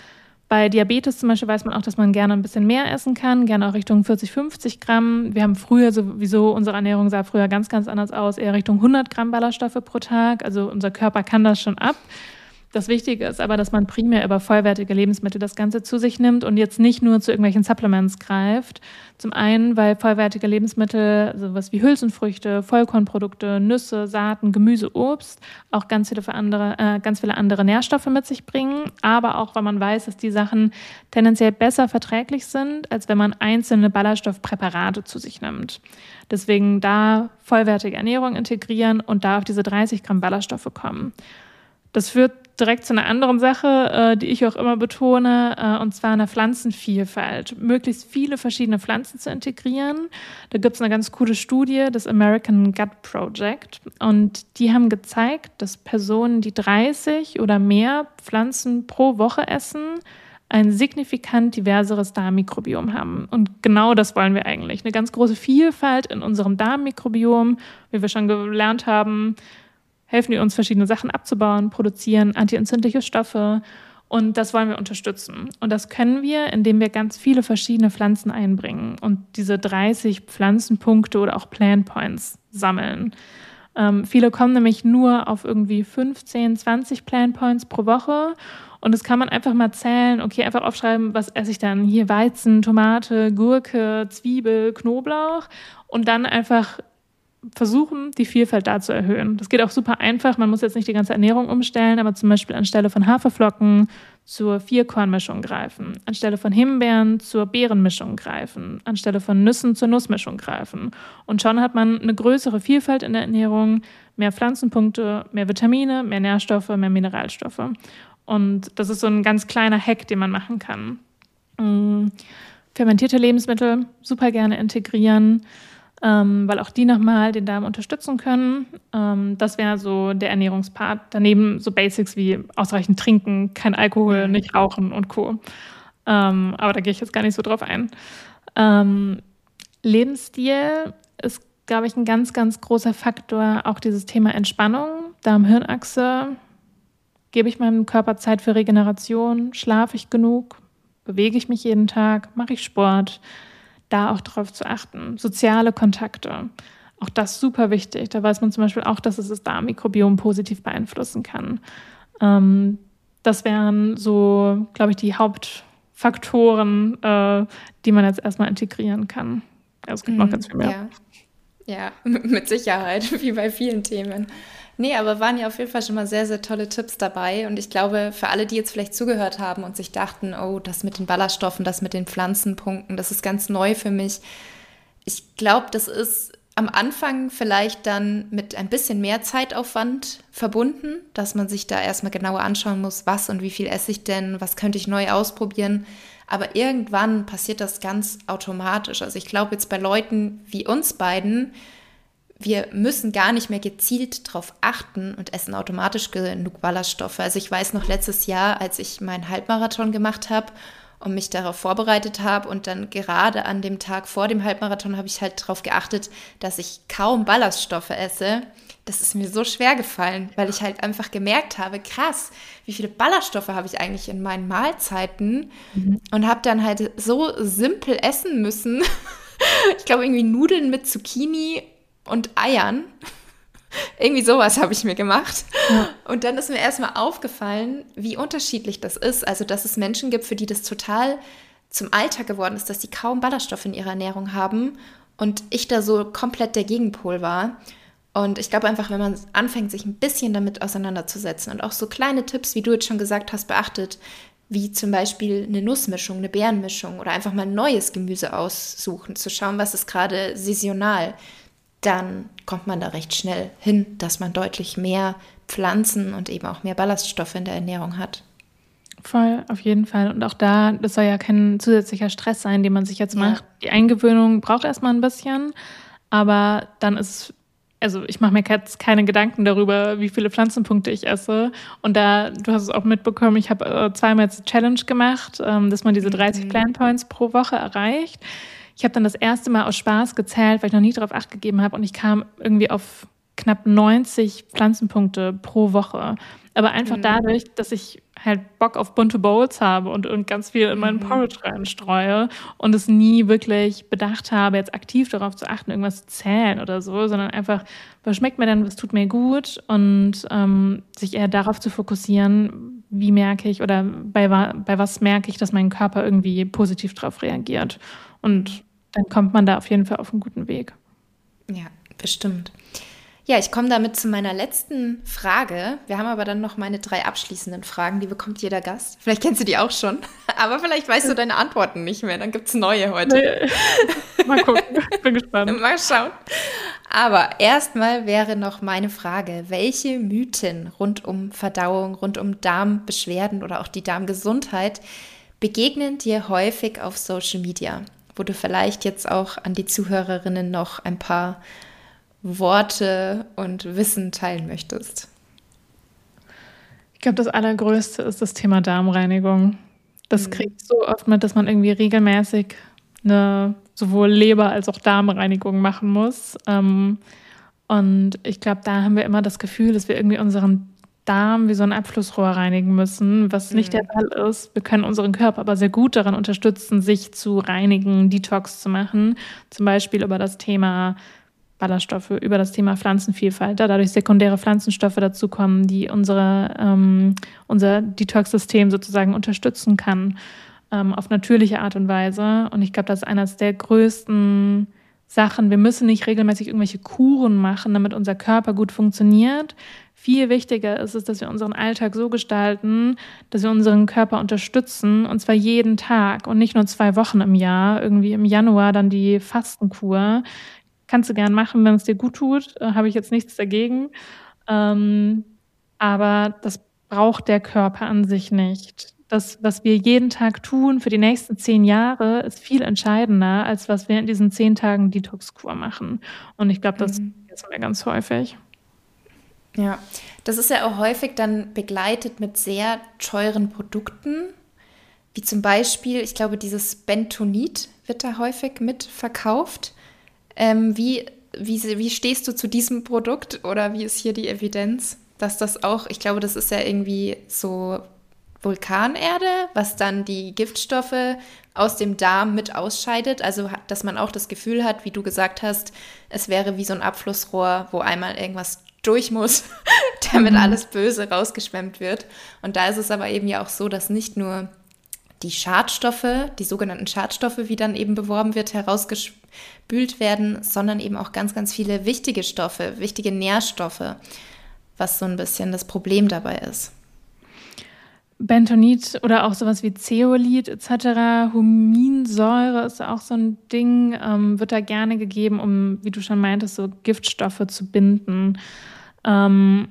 Bei Diabetes zum Beispiel weiß man auch, dass man gerne ein bisschen mehr essen kann, gerne auch Richtung vierzig, fünfzig Gramm. Wir haben früher sowieso, unsere Ernährung sah früher ganz, ganz anders aus, eher Richtung hundert Gramm Ballaststoffe pro Tag. Also unser Körper kann das schon ab. Das Wichtige ist aber, dass man primär über vollwertige Lebensmittel das Ganze zu sich nimmt und jetzt nicht nur zu irgendwelchen Supplements greift. Zum einen, weil vollwertige Lebensmittel, sowas wie Hülsenfrüchte, Vollkornprodukte, Nüsse, Saaten, Gemüse, Obst, auch ganz viele andere, äh, ganz viele andere Nährstoffe mit sich bringen. Aber auch, weil man weiß, dass die Sachen tendenziell besser verträglich sind, als wenn man einzelne Ballaststoffpräparate zu sich nimmt. Deswegen da vollwertige Ernährung integrieren und da auf diese dreißig Gramm Ballaststoffe kommen. Das führt direkt zu einer anderen Sache, äh, die ich auch immer betone, äh, und zwar einer Pflanzenvielfalt. Möglichst viele verschiedene Pflanzen zu integrieren. Da gibt es eine ganz coole Studie, das American Gut Project. Und die haben gezeigt, dass Personen, die dreißig oder mehr Pflanzen pro Woche essen, ein signifikant diverseres Darmmikrobiom haben. Und genau das wollen wir eigentlich. Eine ganz große Vielfalt in unserem Darmmikrobiom, wie wir schon gelernt haben, helfen die uns, verschiedene Sachen abzubauen, produzieren antientzündliche Stoffe und das wollen wir unterstützen. Und das können wir, indem wir ganz viele verschiedene Pflanzen einbringen und diese dreißig Pflanzenpunkte oder auch Plant Points sammeln. Ähm, viele kommen nämlich nur auf irgendwie fünfzehn, zwanzig Plant Points pro Woche und das kann man einfach mal zählen, okay, einfach aufschreiben, was esse ich dann? Hier Weizen, Tomate, Gurke, Zwiebel, Knoblauch und dann einfach versuchen, die Vielfalt da zu erhöhen. Das geht auch super einfach. Man muss jetzt nicht die ganze Ernährung umstellen, aber zum Beispiel anstelle von Haferflocken zur Vierkornmischung greifen, anstelle von Himbeeren zur Beerenmischung greifen, anstelle von Nüssen zur Nussmischung greifen. Und schon hat man eine größere Vielfalt in der Ernährung, mehr Pflanzenpunkte, mehr Vitamine, mehr Nährstoffe, mehr Mineralstoffe. Und das ist so ein ganz kleiner Hack, den man machen kann. Fermentierte Lebensmittel super gerne integrieren, Ähm, weil auch die nochmal den Darm unterstützen können. Ähm, das wäre so der Ernährungspart. Daneben so Basics wie ausreichend trinken, kein Alkohol, nicht rauchen und Co. Ähm, aber da gehe ich jetzt gar nicht so drauf ein. Ähm, Lebensstil ist, glaube ich, ein ganz, ganz großer Faktor. Auch dieses Thema Entspannung, Darm-Hirn-Achse. Gebe ich meinem Körper Zeit für Regeneration? Schlafe ich genug? Bewege ich mich jeden Tag? Mache ich Sport? Da auch drauf zu achten. Soziale Kontakte, auch das super wichtig. Da weiß man zum Beispiel auch, dass es das Darmmikrobiom positiv beeinflussen kann. Ähm, das wären so, glaube ich, die Hauptfaktoren, äh, die man jetzt erstmal integrieren kann. Ja, es gibt mm, noch ganz viel mehr. Ja. ja, mit Sicherheit, wie bei vielen Themen. Nee, aber waren ja auf jeden Fall schon mal sehr, sehr tolle Tipps dabei. Und ich glaube, für alle, die jetzt vielleicht zugehört haben und sich dachten, oh, das mit den Ballaststoffen, das mit den Pflanzenpunkten, das ist ganz neu für mich. Ich glaube, das ist am Anfang vielleicht dann mit ein bisschen mehr Zeitaufwand verbunden, dass man sich da erstmal genauer anschauen muss, was und wie viel esse ich denn, was könnte ich neu ausprobieren. Aber irgendwann passiert das ganz automatisch. Also ich glaube jetzt bei Leuten wie uns beiden, wir müssen gar nicht mehr gezielt drauf achten und essen automatisch genug Ballaststoffe. Also ich weiß noch letztes Jahr, als ich meinen Halbmarathon gemacht habe und mich darauf vorbereitet habe und dann gerade an dem Tag vor dem Halbmarathon habe ich halt darauf geachtet, dass ich kaum Ballaststoffe esse. Das ist mir so schwer gefallen, weil ich halt einfach gemerkt habe, krass, wie viele Ballaststoffe habe ich eigentlich in meinen Mahlzeiten mhm. und habe dann halt so simpel essen müssen. Ich glaube irgendwie Nudeln mit Zucchini und Eiern. Irgendwie sowas habe ich mir gemacht. Ja. Und dann ist mir erstmal aufgefallen, wie unterschiedlich das ist. Also, dass es Menschen gibt, für die das total zum Alltag geworden ist, dass sie kaum Ballaststoffe in ihrer Ernährung haben. Und ich da so komplett der Gegenpol war. Und ich glaube einfach, wenn man anfängt, sich ein bisschen damit auseinanderzusetzen und auch so kleine Tipps, wie du jetzt schon gesagt hast, beachtet, wie zum Beispiel eine Nussmischung, eine Beerenmischung oder einfach mal ein neues Gemüse aussuchen, zu schauen, was ist gerade saisonal, dann kommt man da recht schnell hin, dass man deutlich mehr Pflanzen und eben auch mehr Ballaststoffe in der Ernährung hat. Voll, auf jeden Fall. Und auch da, das soll ja kein zusätzlicher Stress sein, den man sich jetzt Ja. macht. Die Eingewöhnung braucht erstmal ein bisschen, aber dann ist, also ich mache mir jetzt keine Gedanken darüber, wie viele Pflanzenpunkte ich esse. Und da, du hast es auch mitbekommen, ich habe äh, zweimal jetzt eine Challenge gemacht, ähm, dass man diese dreißig Mhm. Plan Points pro Woche erreicht. Ich habe dann das erste Mal aus Spaß gezählt, weil ich noch nie darauf Acht gegeben habe und ich kam irgendwie auf knapp neunzig Pflanzenpunkte pro Woche. Aber einfach Mhm. dadurch, dass ich halt Bock auf bunte Bowls habe und, und ganz viel in meinen Mhm. Porridge reinstreue und es nie wirklich bedacht habe, jetzt aktiv darauf zu achten, irgendwas zu zählen oder so, sondern einfach, was schmeckt mir denn, was tut mir gut und ähm, sich eher darauf zu fokussieren, wie merke ich oder bei, wa- bei was merke ich, dass mein Körper irgendwie positiv drauf reagiert. Und dann kommt man da auf jeden Fall auf einen guten Weg. Ja, bestimmt. Ja, ich komme damit zu meiner letzten Frage. Wir haben aber dann noch meine drei abschließenden Fragen, die bekommt jeder Gast. Vielleicht kennst du die auch schon, aber vielleicht weißt du deine Antworten nicht mehr. Dann gibt es neue heute. Nee. Mal gucken, bin gespannt. Mal schauen. Aber erstmal wäre noch meine Frage, welche Mythen rund um Verdauung, rund um Darmbeschwerden oder auch die Darmgesundheit begegnen dir häufig auf Social Media, wo du vielleicht jetzt auch an die Zuhörerinnen noch ein paar Worte und Wissen teilen möchtest? Ich glaube, das Allergrößte ist das Thema Darmreinigung. Das Mhm. kriegt so oft mit, dass man irgendwie regelmäßig eine sowohl Leber- als auch Darmreinigung machen muss. Ähm, und ich glaube, da haben wir immer das Gefühl, dass wir irgendwie unseren Darm wie so ein Abflussrohr reinigen müssen, was nicht Mhm. der Fall ist. Wir können unseren Körper aber sehr gut daran unterstützen, sich zu reinigen, Detox zu machen. Zum Beispiel über das Thema Ballaststoffe, über das Thema Pflanzenvielfalt, da dadurch sekundäre Pflanzenstoffe dazukommen, die unsere, ähm, unser Detox-System sozusagen unterstützen kann, ähm, auf natürliche Art und Weise. Und ich glaube, das ist eines der größten Sachen. Wir müssen nicht regelmäßig irgendwelche Kuren machen, damit unser Körper gut funktioniert. Viel wichtiger ist es, dass wir unseren Alltag so gestalten, dass wir unseren Körper unterstützen, und zwar jeden Tag und nicht nur zwei Wochen im Jahr, irgendwie im Januar dann die Fastenkur. Kannst du gern machen, wenn es dir gut tut, äh, habe ich jetzt nichts dagegen. Ähm, aber das braucht der Körper an sich nicht. Das, was wir jeden Tag tun für die nächsten zehn Jahre, ist viel entscheidender, als was wir in diesen zehn Tagen Detox-Kur machen. Und ich glaube, das Mhm. vergessen wir ganz häufig. Ja, das ist ja auch häufig dann begleitet mit sehr teuren Produkten, wie zum Beispiel, ich glaube, dieses Bentonit wird da häufig mit verkauft. Ähm, wie, wie, wie stehst du zu diesem Produkt oder wie ist hier die Evidenz, dass das auch, ich glaube, das ist ja irgendwie so Vulkanerde, was dann die Giftstoffe aus dem Darm mit ausscheidet, also hat- dass man auch das Gefühl hat, wie du gesagt hast, es wäre wie so ein Abflussrohr, wo einmal irgendwas durch muss, damit Mhm. alles Böse rausgeschwemmt wird. Und da ist es aber eben ja auch so, dass nicht nur die Schadstoffe, die sogenannten Schadstoffe, wie dann eben beworben wird, herausgespült werden, sondern eben auch ganz, ganz viele wichtige Stoffe, wichtige Nährstoffe, was so ein bisschen das Problem dabei ist. Bentonit oder auch sowas wie Zeolit et cetera, Huminsäure ist auch so ein Ding, ähm, wird da gerne gegeben, um, wie du schon meintest, so Giftstoffe zu binden. Ähm,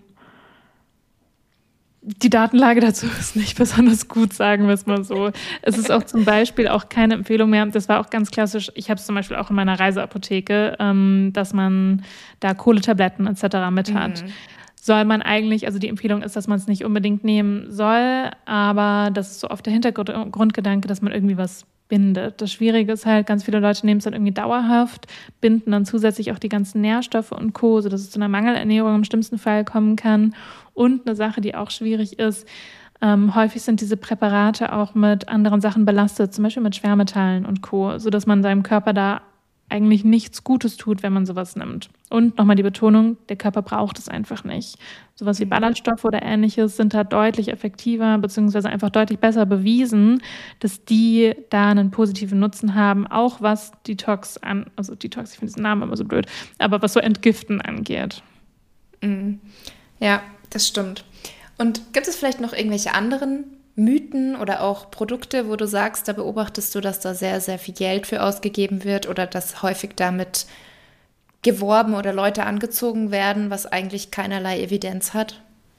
die Datenlage dazu ist nicht besonders gut, sagen wir es mal so. Es ist auch zum Beispiel auch keine Empfehlung mehr, das war auch ganz klassisch, ich habe es zum Beispiel auch in meiner Reiseapotheke, ähm, dass man da Kohletabletten et cetera mit hat. Mhm. Soll man eigentlich, also die Empfehlung ist, dass man es nicht unbedingt nehmen soll, aber das ist so oft der Hintergrundgedanke, dass man irgendwie was bindet. Das Schwierige ist halt, ganz viele Leute nehmen es dann irgendwie dauerhaft, binden dann zusätzlich auch die ganzen Nährstoffe und Co., sodass es zu einer Mangelernährung im schlimmsten Fall kommen kann. Und eine Sache, die auch schwierig ist, ähm, häufig sind diese Präparate auch mit anderen Sachen belastet, zum Beispiel mit Schwermetallen und Co., sodass man seinem Körper da eigentlich nichts Gutes tut, wenn man sowas nimmt. Und nochmal die Betonung, der Körper braucht es einfach nicht. Sowas wie Ballaststoffe oder Ähnliches sind da deutlich effektiver, beziehungsweise einfach deutlich besser bewiesen, dass die da einen positiven Nutzen haben, auch was Detox an, also Detox, ich finde diesen Namen immer so blöd, aber was so Entgiften angeht. Mhm. Ja, das stimmt. Und gibt es vielleicht noch irgendwelche anderen Mythen oder auch Produkte, wo du sagst, da beobachtest du, dass da sehr, sehr viel Geld für ausgegeben wird oder dass häufig damit geworben oder Leute angezogen werden, was eigentlich keinerlei Evidenz hat?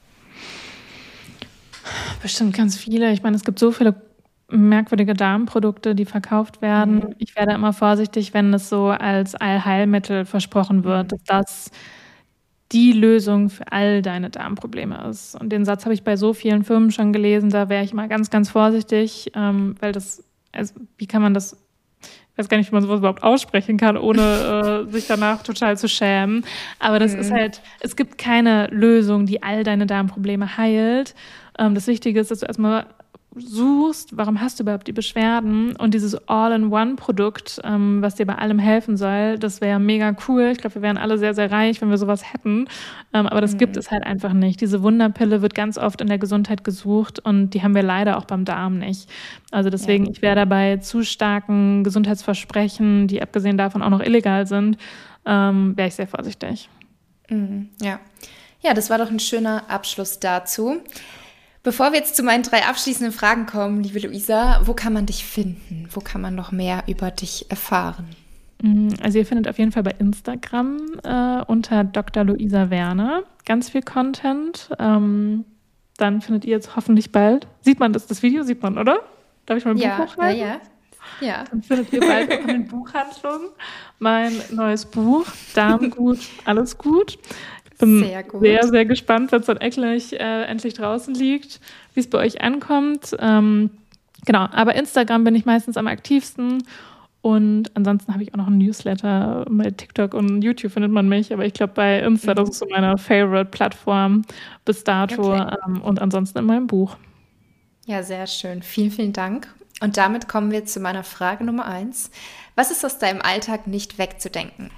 Bestimmt ganz viele. Ich meine, es gibt so viele merkwürdige Darmprodukte, die verkauft werden. Mhm. Ich werde immer vorsichtig, wenn es so als Allheilmittel versprochen wird, dass das die Lösung für all deine Darmprobleme ist. Und den Satz habe ich bei so vielen Firmen schon gelesen, da wäre ich mal ganz, ganz vorsichtig, ähm, weil das, also wie kann man das, ich weiß gar nicht, wie man sowas überhaupt aussprechen kann, ohne äh, sich danach total zu schämen. Aber das mhm. ist halt, es gibt keine Lösung, die all deine Darmprobleme heilt. Ähm, das Wichtige ist, dass du erstmal suchst, warum hast du überhaupt die Beschwerden, und dieses All-in-One-Produkt, ähm, was dir bei allem helfen soll, das wäre mega cool. Ich glaube, wir wären alle sehr, sehr reich, wenn wir sowas hätten, ähm, aber das mhm. gibt es halt einfach nicht. Diese Wunderpille wird ganz oft in der Gesundheit gesucht und die haben wir leider auch beim Darm nicht. Also deswegen, ja. ich wäre dabei zu starken Gesundheitsversprechen, die abgesehen davon auch noch illegal sind, ähm, wäre ich sehr vorsichtig. Mhm. Ja. ja, das war doch ein schöner Abschluss dazu. Bevor wir jetzt zu meinen drei abschließenden Fragen kommen, liebe Luisa, wo kann man dich finden? Wo kann man noch mehr über dich erfahren? Also ihr findet auf jeden Fall bei Instagram äh, unter Doktor Luisa Werner ganz viel Content. Ähm, dann findet ihr jetzt hoffentlich bald, sieht man das, das Video sieht man, oder? Darf ich mal ein ja, Buch hochhalten? Ja, ja, ja. Dann findet ihr bald in den Buchhandlungen mein neues Buch, Darmgut, alles gut. Ich bin sehr, gut. sehr, sehr gespannt, wenn es dann endlich, äh, endlich draußen liegt, wie es bei euch ankommt. Ähm, genau, aber Instagram bin ich meistens am aktivsten. Und ansonsten habe ich auch noch einen Newsletter. Bei TikTok und YouTube findet man mich. Aber ich glaube, bei Insta, mhm. das ist so meine Favorite-Plattform bis dato. Okay. Ähm, und ansonsten in meinem Buch. Ja, sehr schön. Vielen, vielen Dank. Und damit kommen wir zu meiner Frage Nummer eins. Was ist aus deinem Alltag nicht wegzudenken?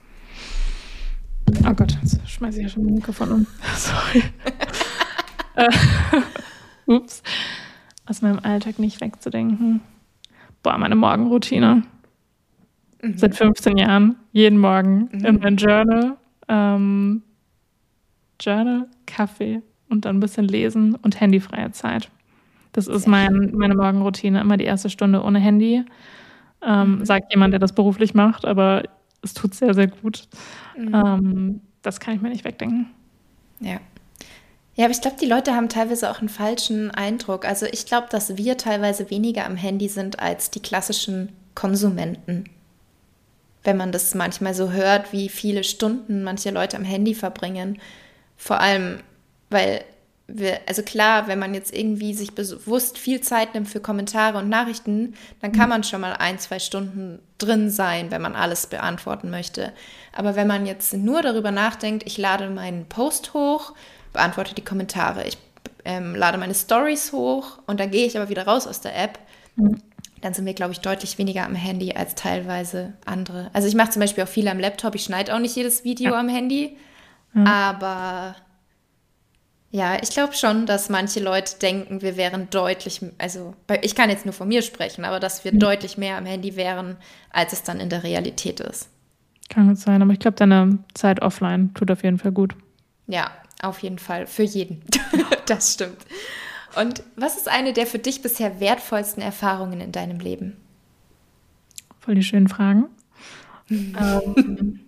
Oh Gott, jetzt schmeiße ich ja schon mein Mikrofon um. Sorry. äh, ups. Aus meinem Alltag nicht wegzudenken. Boah, meine Morgenroutine. Mhm. Seit fünfzehn Jahren, jeden Morgen mhm. in mein Journal. Ähm, Journal, Kaffee und dann ein bisschen lesen und handyfreie Zeit. Das ist mein, meine Morgenroutine. Immer die erste Stunde ohne Handy. Ähm, mhm. Sagt jemand, der das beruflich macht, aber es tut sehr, sehr gut. Mhm. Ähm, das kann ich mir nicht wegdenken. Ja. Ja, aber ich glaube, die Leute haben teilweise auch einen falschen Eindruck. Also ich glaube, dass wir teilweise weniger am Handy sind als die klassischen Konsumenten. Wenn man das manchmal so hört, wie viele Stunden manche Leute am Handy verbringen. Vor allem, weil wir, also klar, wenn man jetzt irgendwie sich bewusst viel Zeit nimmt für Kommentare und Nachrichten, dann kann man schon mal ein, zwei Stunden drin sein, wenn man alles beantworten möchte. Aber wenn man jetzt nur darüber nachdenkt, ich lade meinen Post hoch, beantworte die Kommentare, ich ähm, lade meine Stories hoch und dann gehe ich aber wieder raus aus der App, mhm. dann sind wir, glaube ich, deutlich weniger am Handy als teilweise andere. Also ich mache zum Beispiel auch viel am Laptop, ich schneide auch nicht jedes Video ja. am Handy, mhm. aber ja, ich glaube schon, dass manche Leute denken, wir wären deutlich, also ich kann jetzt nur von mir sprechen, aber dass wir mhm. deutlich mehr am Handy wären, als es dann in der Realität ist. Kann gut sein, aber ich glaube, deine Zeit offline tut auf jeden Fall gut. Ja, auf jeden Fall, für jeden. Das stimmt. Und was ist eine der für dich bisher wertvollsten Erfahrungen in deinem Leben? Voll die schönen Fragen. ähm,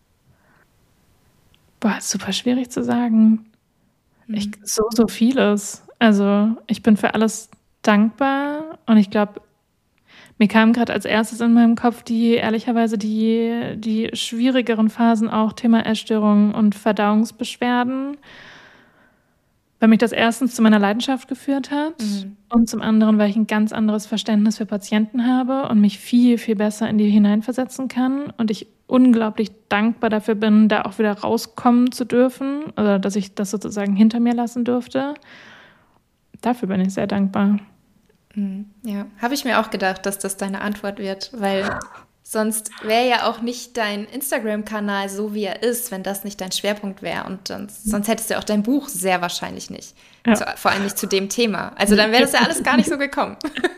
boah, ist super schwierig zu sagen. Ich, so, so vieles. Also ich bin für alles dankbar und ich glaube, mir kam gerade als erstes in meinem Kopf die, ehrlicherweise, die, die schwierigeren Phasen auch, Thema Essstörungen und Verdauungsbeschwerden, weil mich das erstens zu meiner Leidenschaft geführt hat mhm. und zum anderen, weil ich ein ganz anderes Verständnis für Patienten habe und mich viel, viel besser in die hineinversetzen kann und ich unglaublich dankbar dafür bin, da auch wieder rauskommen zu dürfen oder dass ich das sozusagen hinter mir lassen durfte. Dafür bin ich sehr dankbar. Ja, habe ich mir auch gedacht, dass das deine Antwort wird, weil sonst wäre ja auch nicht dein Instagram-Kanal so, wie er ist, wenn das nicht dein Schwerpunkt wäre und sonst, sonst hättest du auch dein Buch sehr wahrscheinlich nicht, ja. zu, vor allem nicht zu dem Thema. Also dann wäre das ja alles gar nicht so gekommen.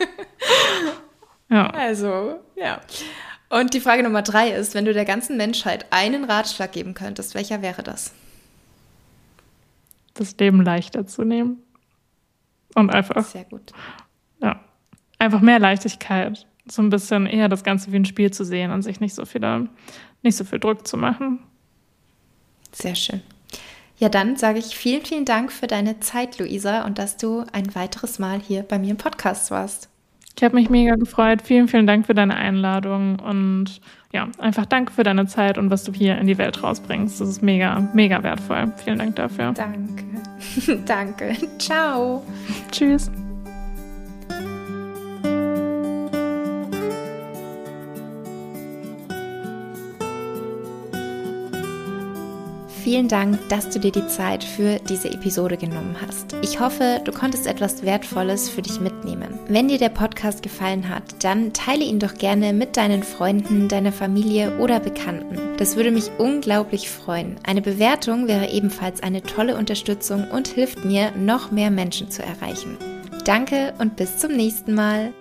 Ja. Also, ja. Und die Frage Nummer drei ist, wenn du der ganzen Menschheit einen Ratschlag geben könntest, welcher wäre das? Das Leben leichter zu nehmen. Und einfach, sehr gut. Ja, einfach mehr Leichtigkeit. So ein bisschen eher das Ganze wie ein Spiel zu sehen und sich nicht so viel, nicht so viel Druck zu machen. Sehr schön. Ja, dann sage ich vielen, vielen Dank für deine Zeit, Luisa, und dass du ein weiteres Mal hier bei mir im Podcast warst. Ich habe mich mega gefreut. Vielen, vielen Dank für deine Einladung und ja, einfach danke für deine Zeit und was du hier in die Welt rausbringst. Das ist mega, mega wertvoll. Vielen Dank dafür. Danke. Danke. Ciao. Tschüss. Vielen Dank, dass du dir die Zeit für diese Episode genommen hast. Ich hoffe, du konntest etwas Wertvolles für dich mitnehmen. Wenn dir der Podcast gefallen hat, dann teile ihn doch gerne mit deinen Freunden, deiner Familie oder Bekannten. Das würde mich unglaublich freuen. Eine Bewertung wäre ebenfalls eine tolle Unterstützung und hilft mir, noch mehr Menschen zu erreichen. Danke und bis zum nächsten Mal.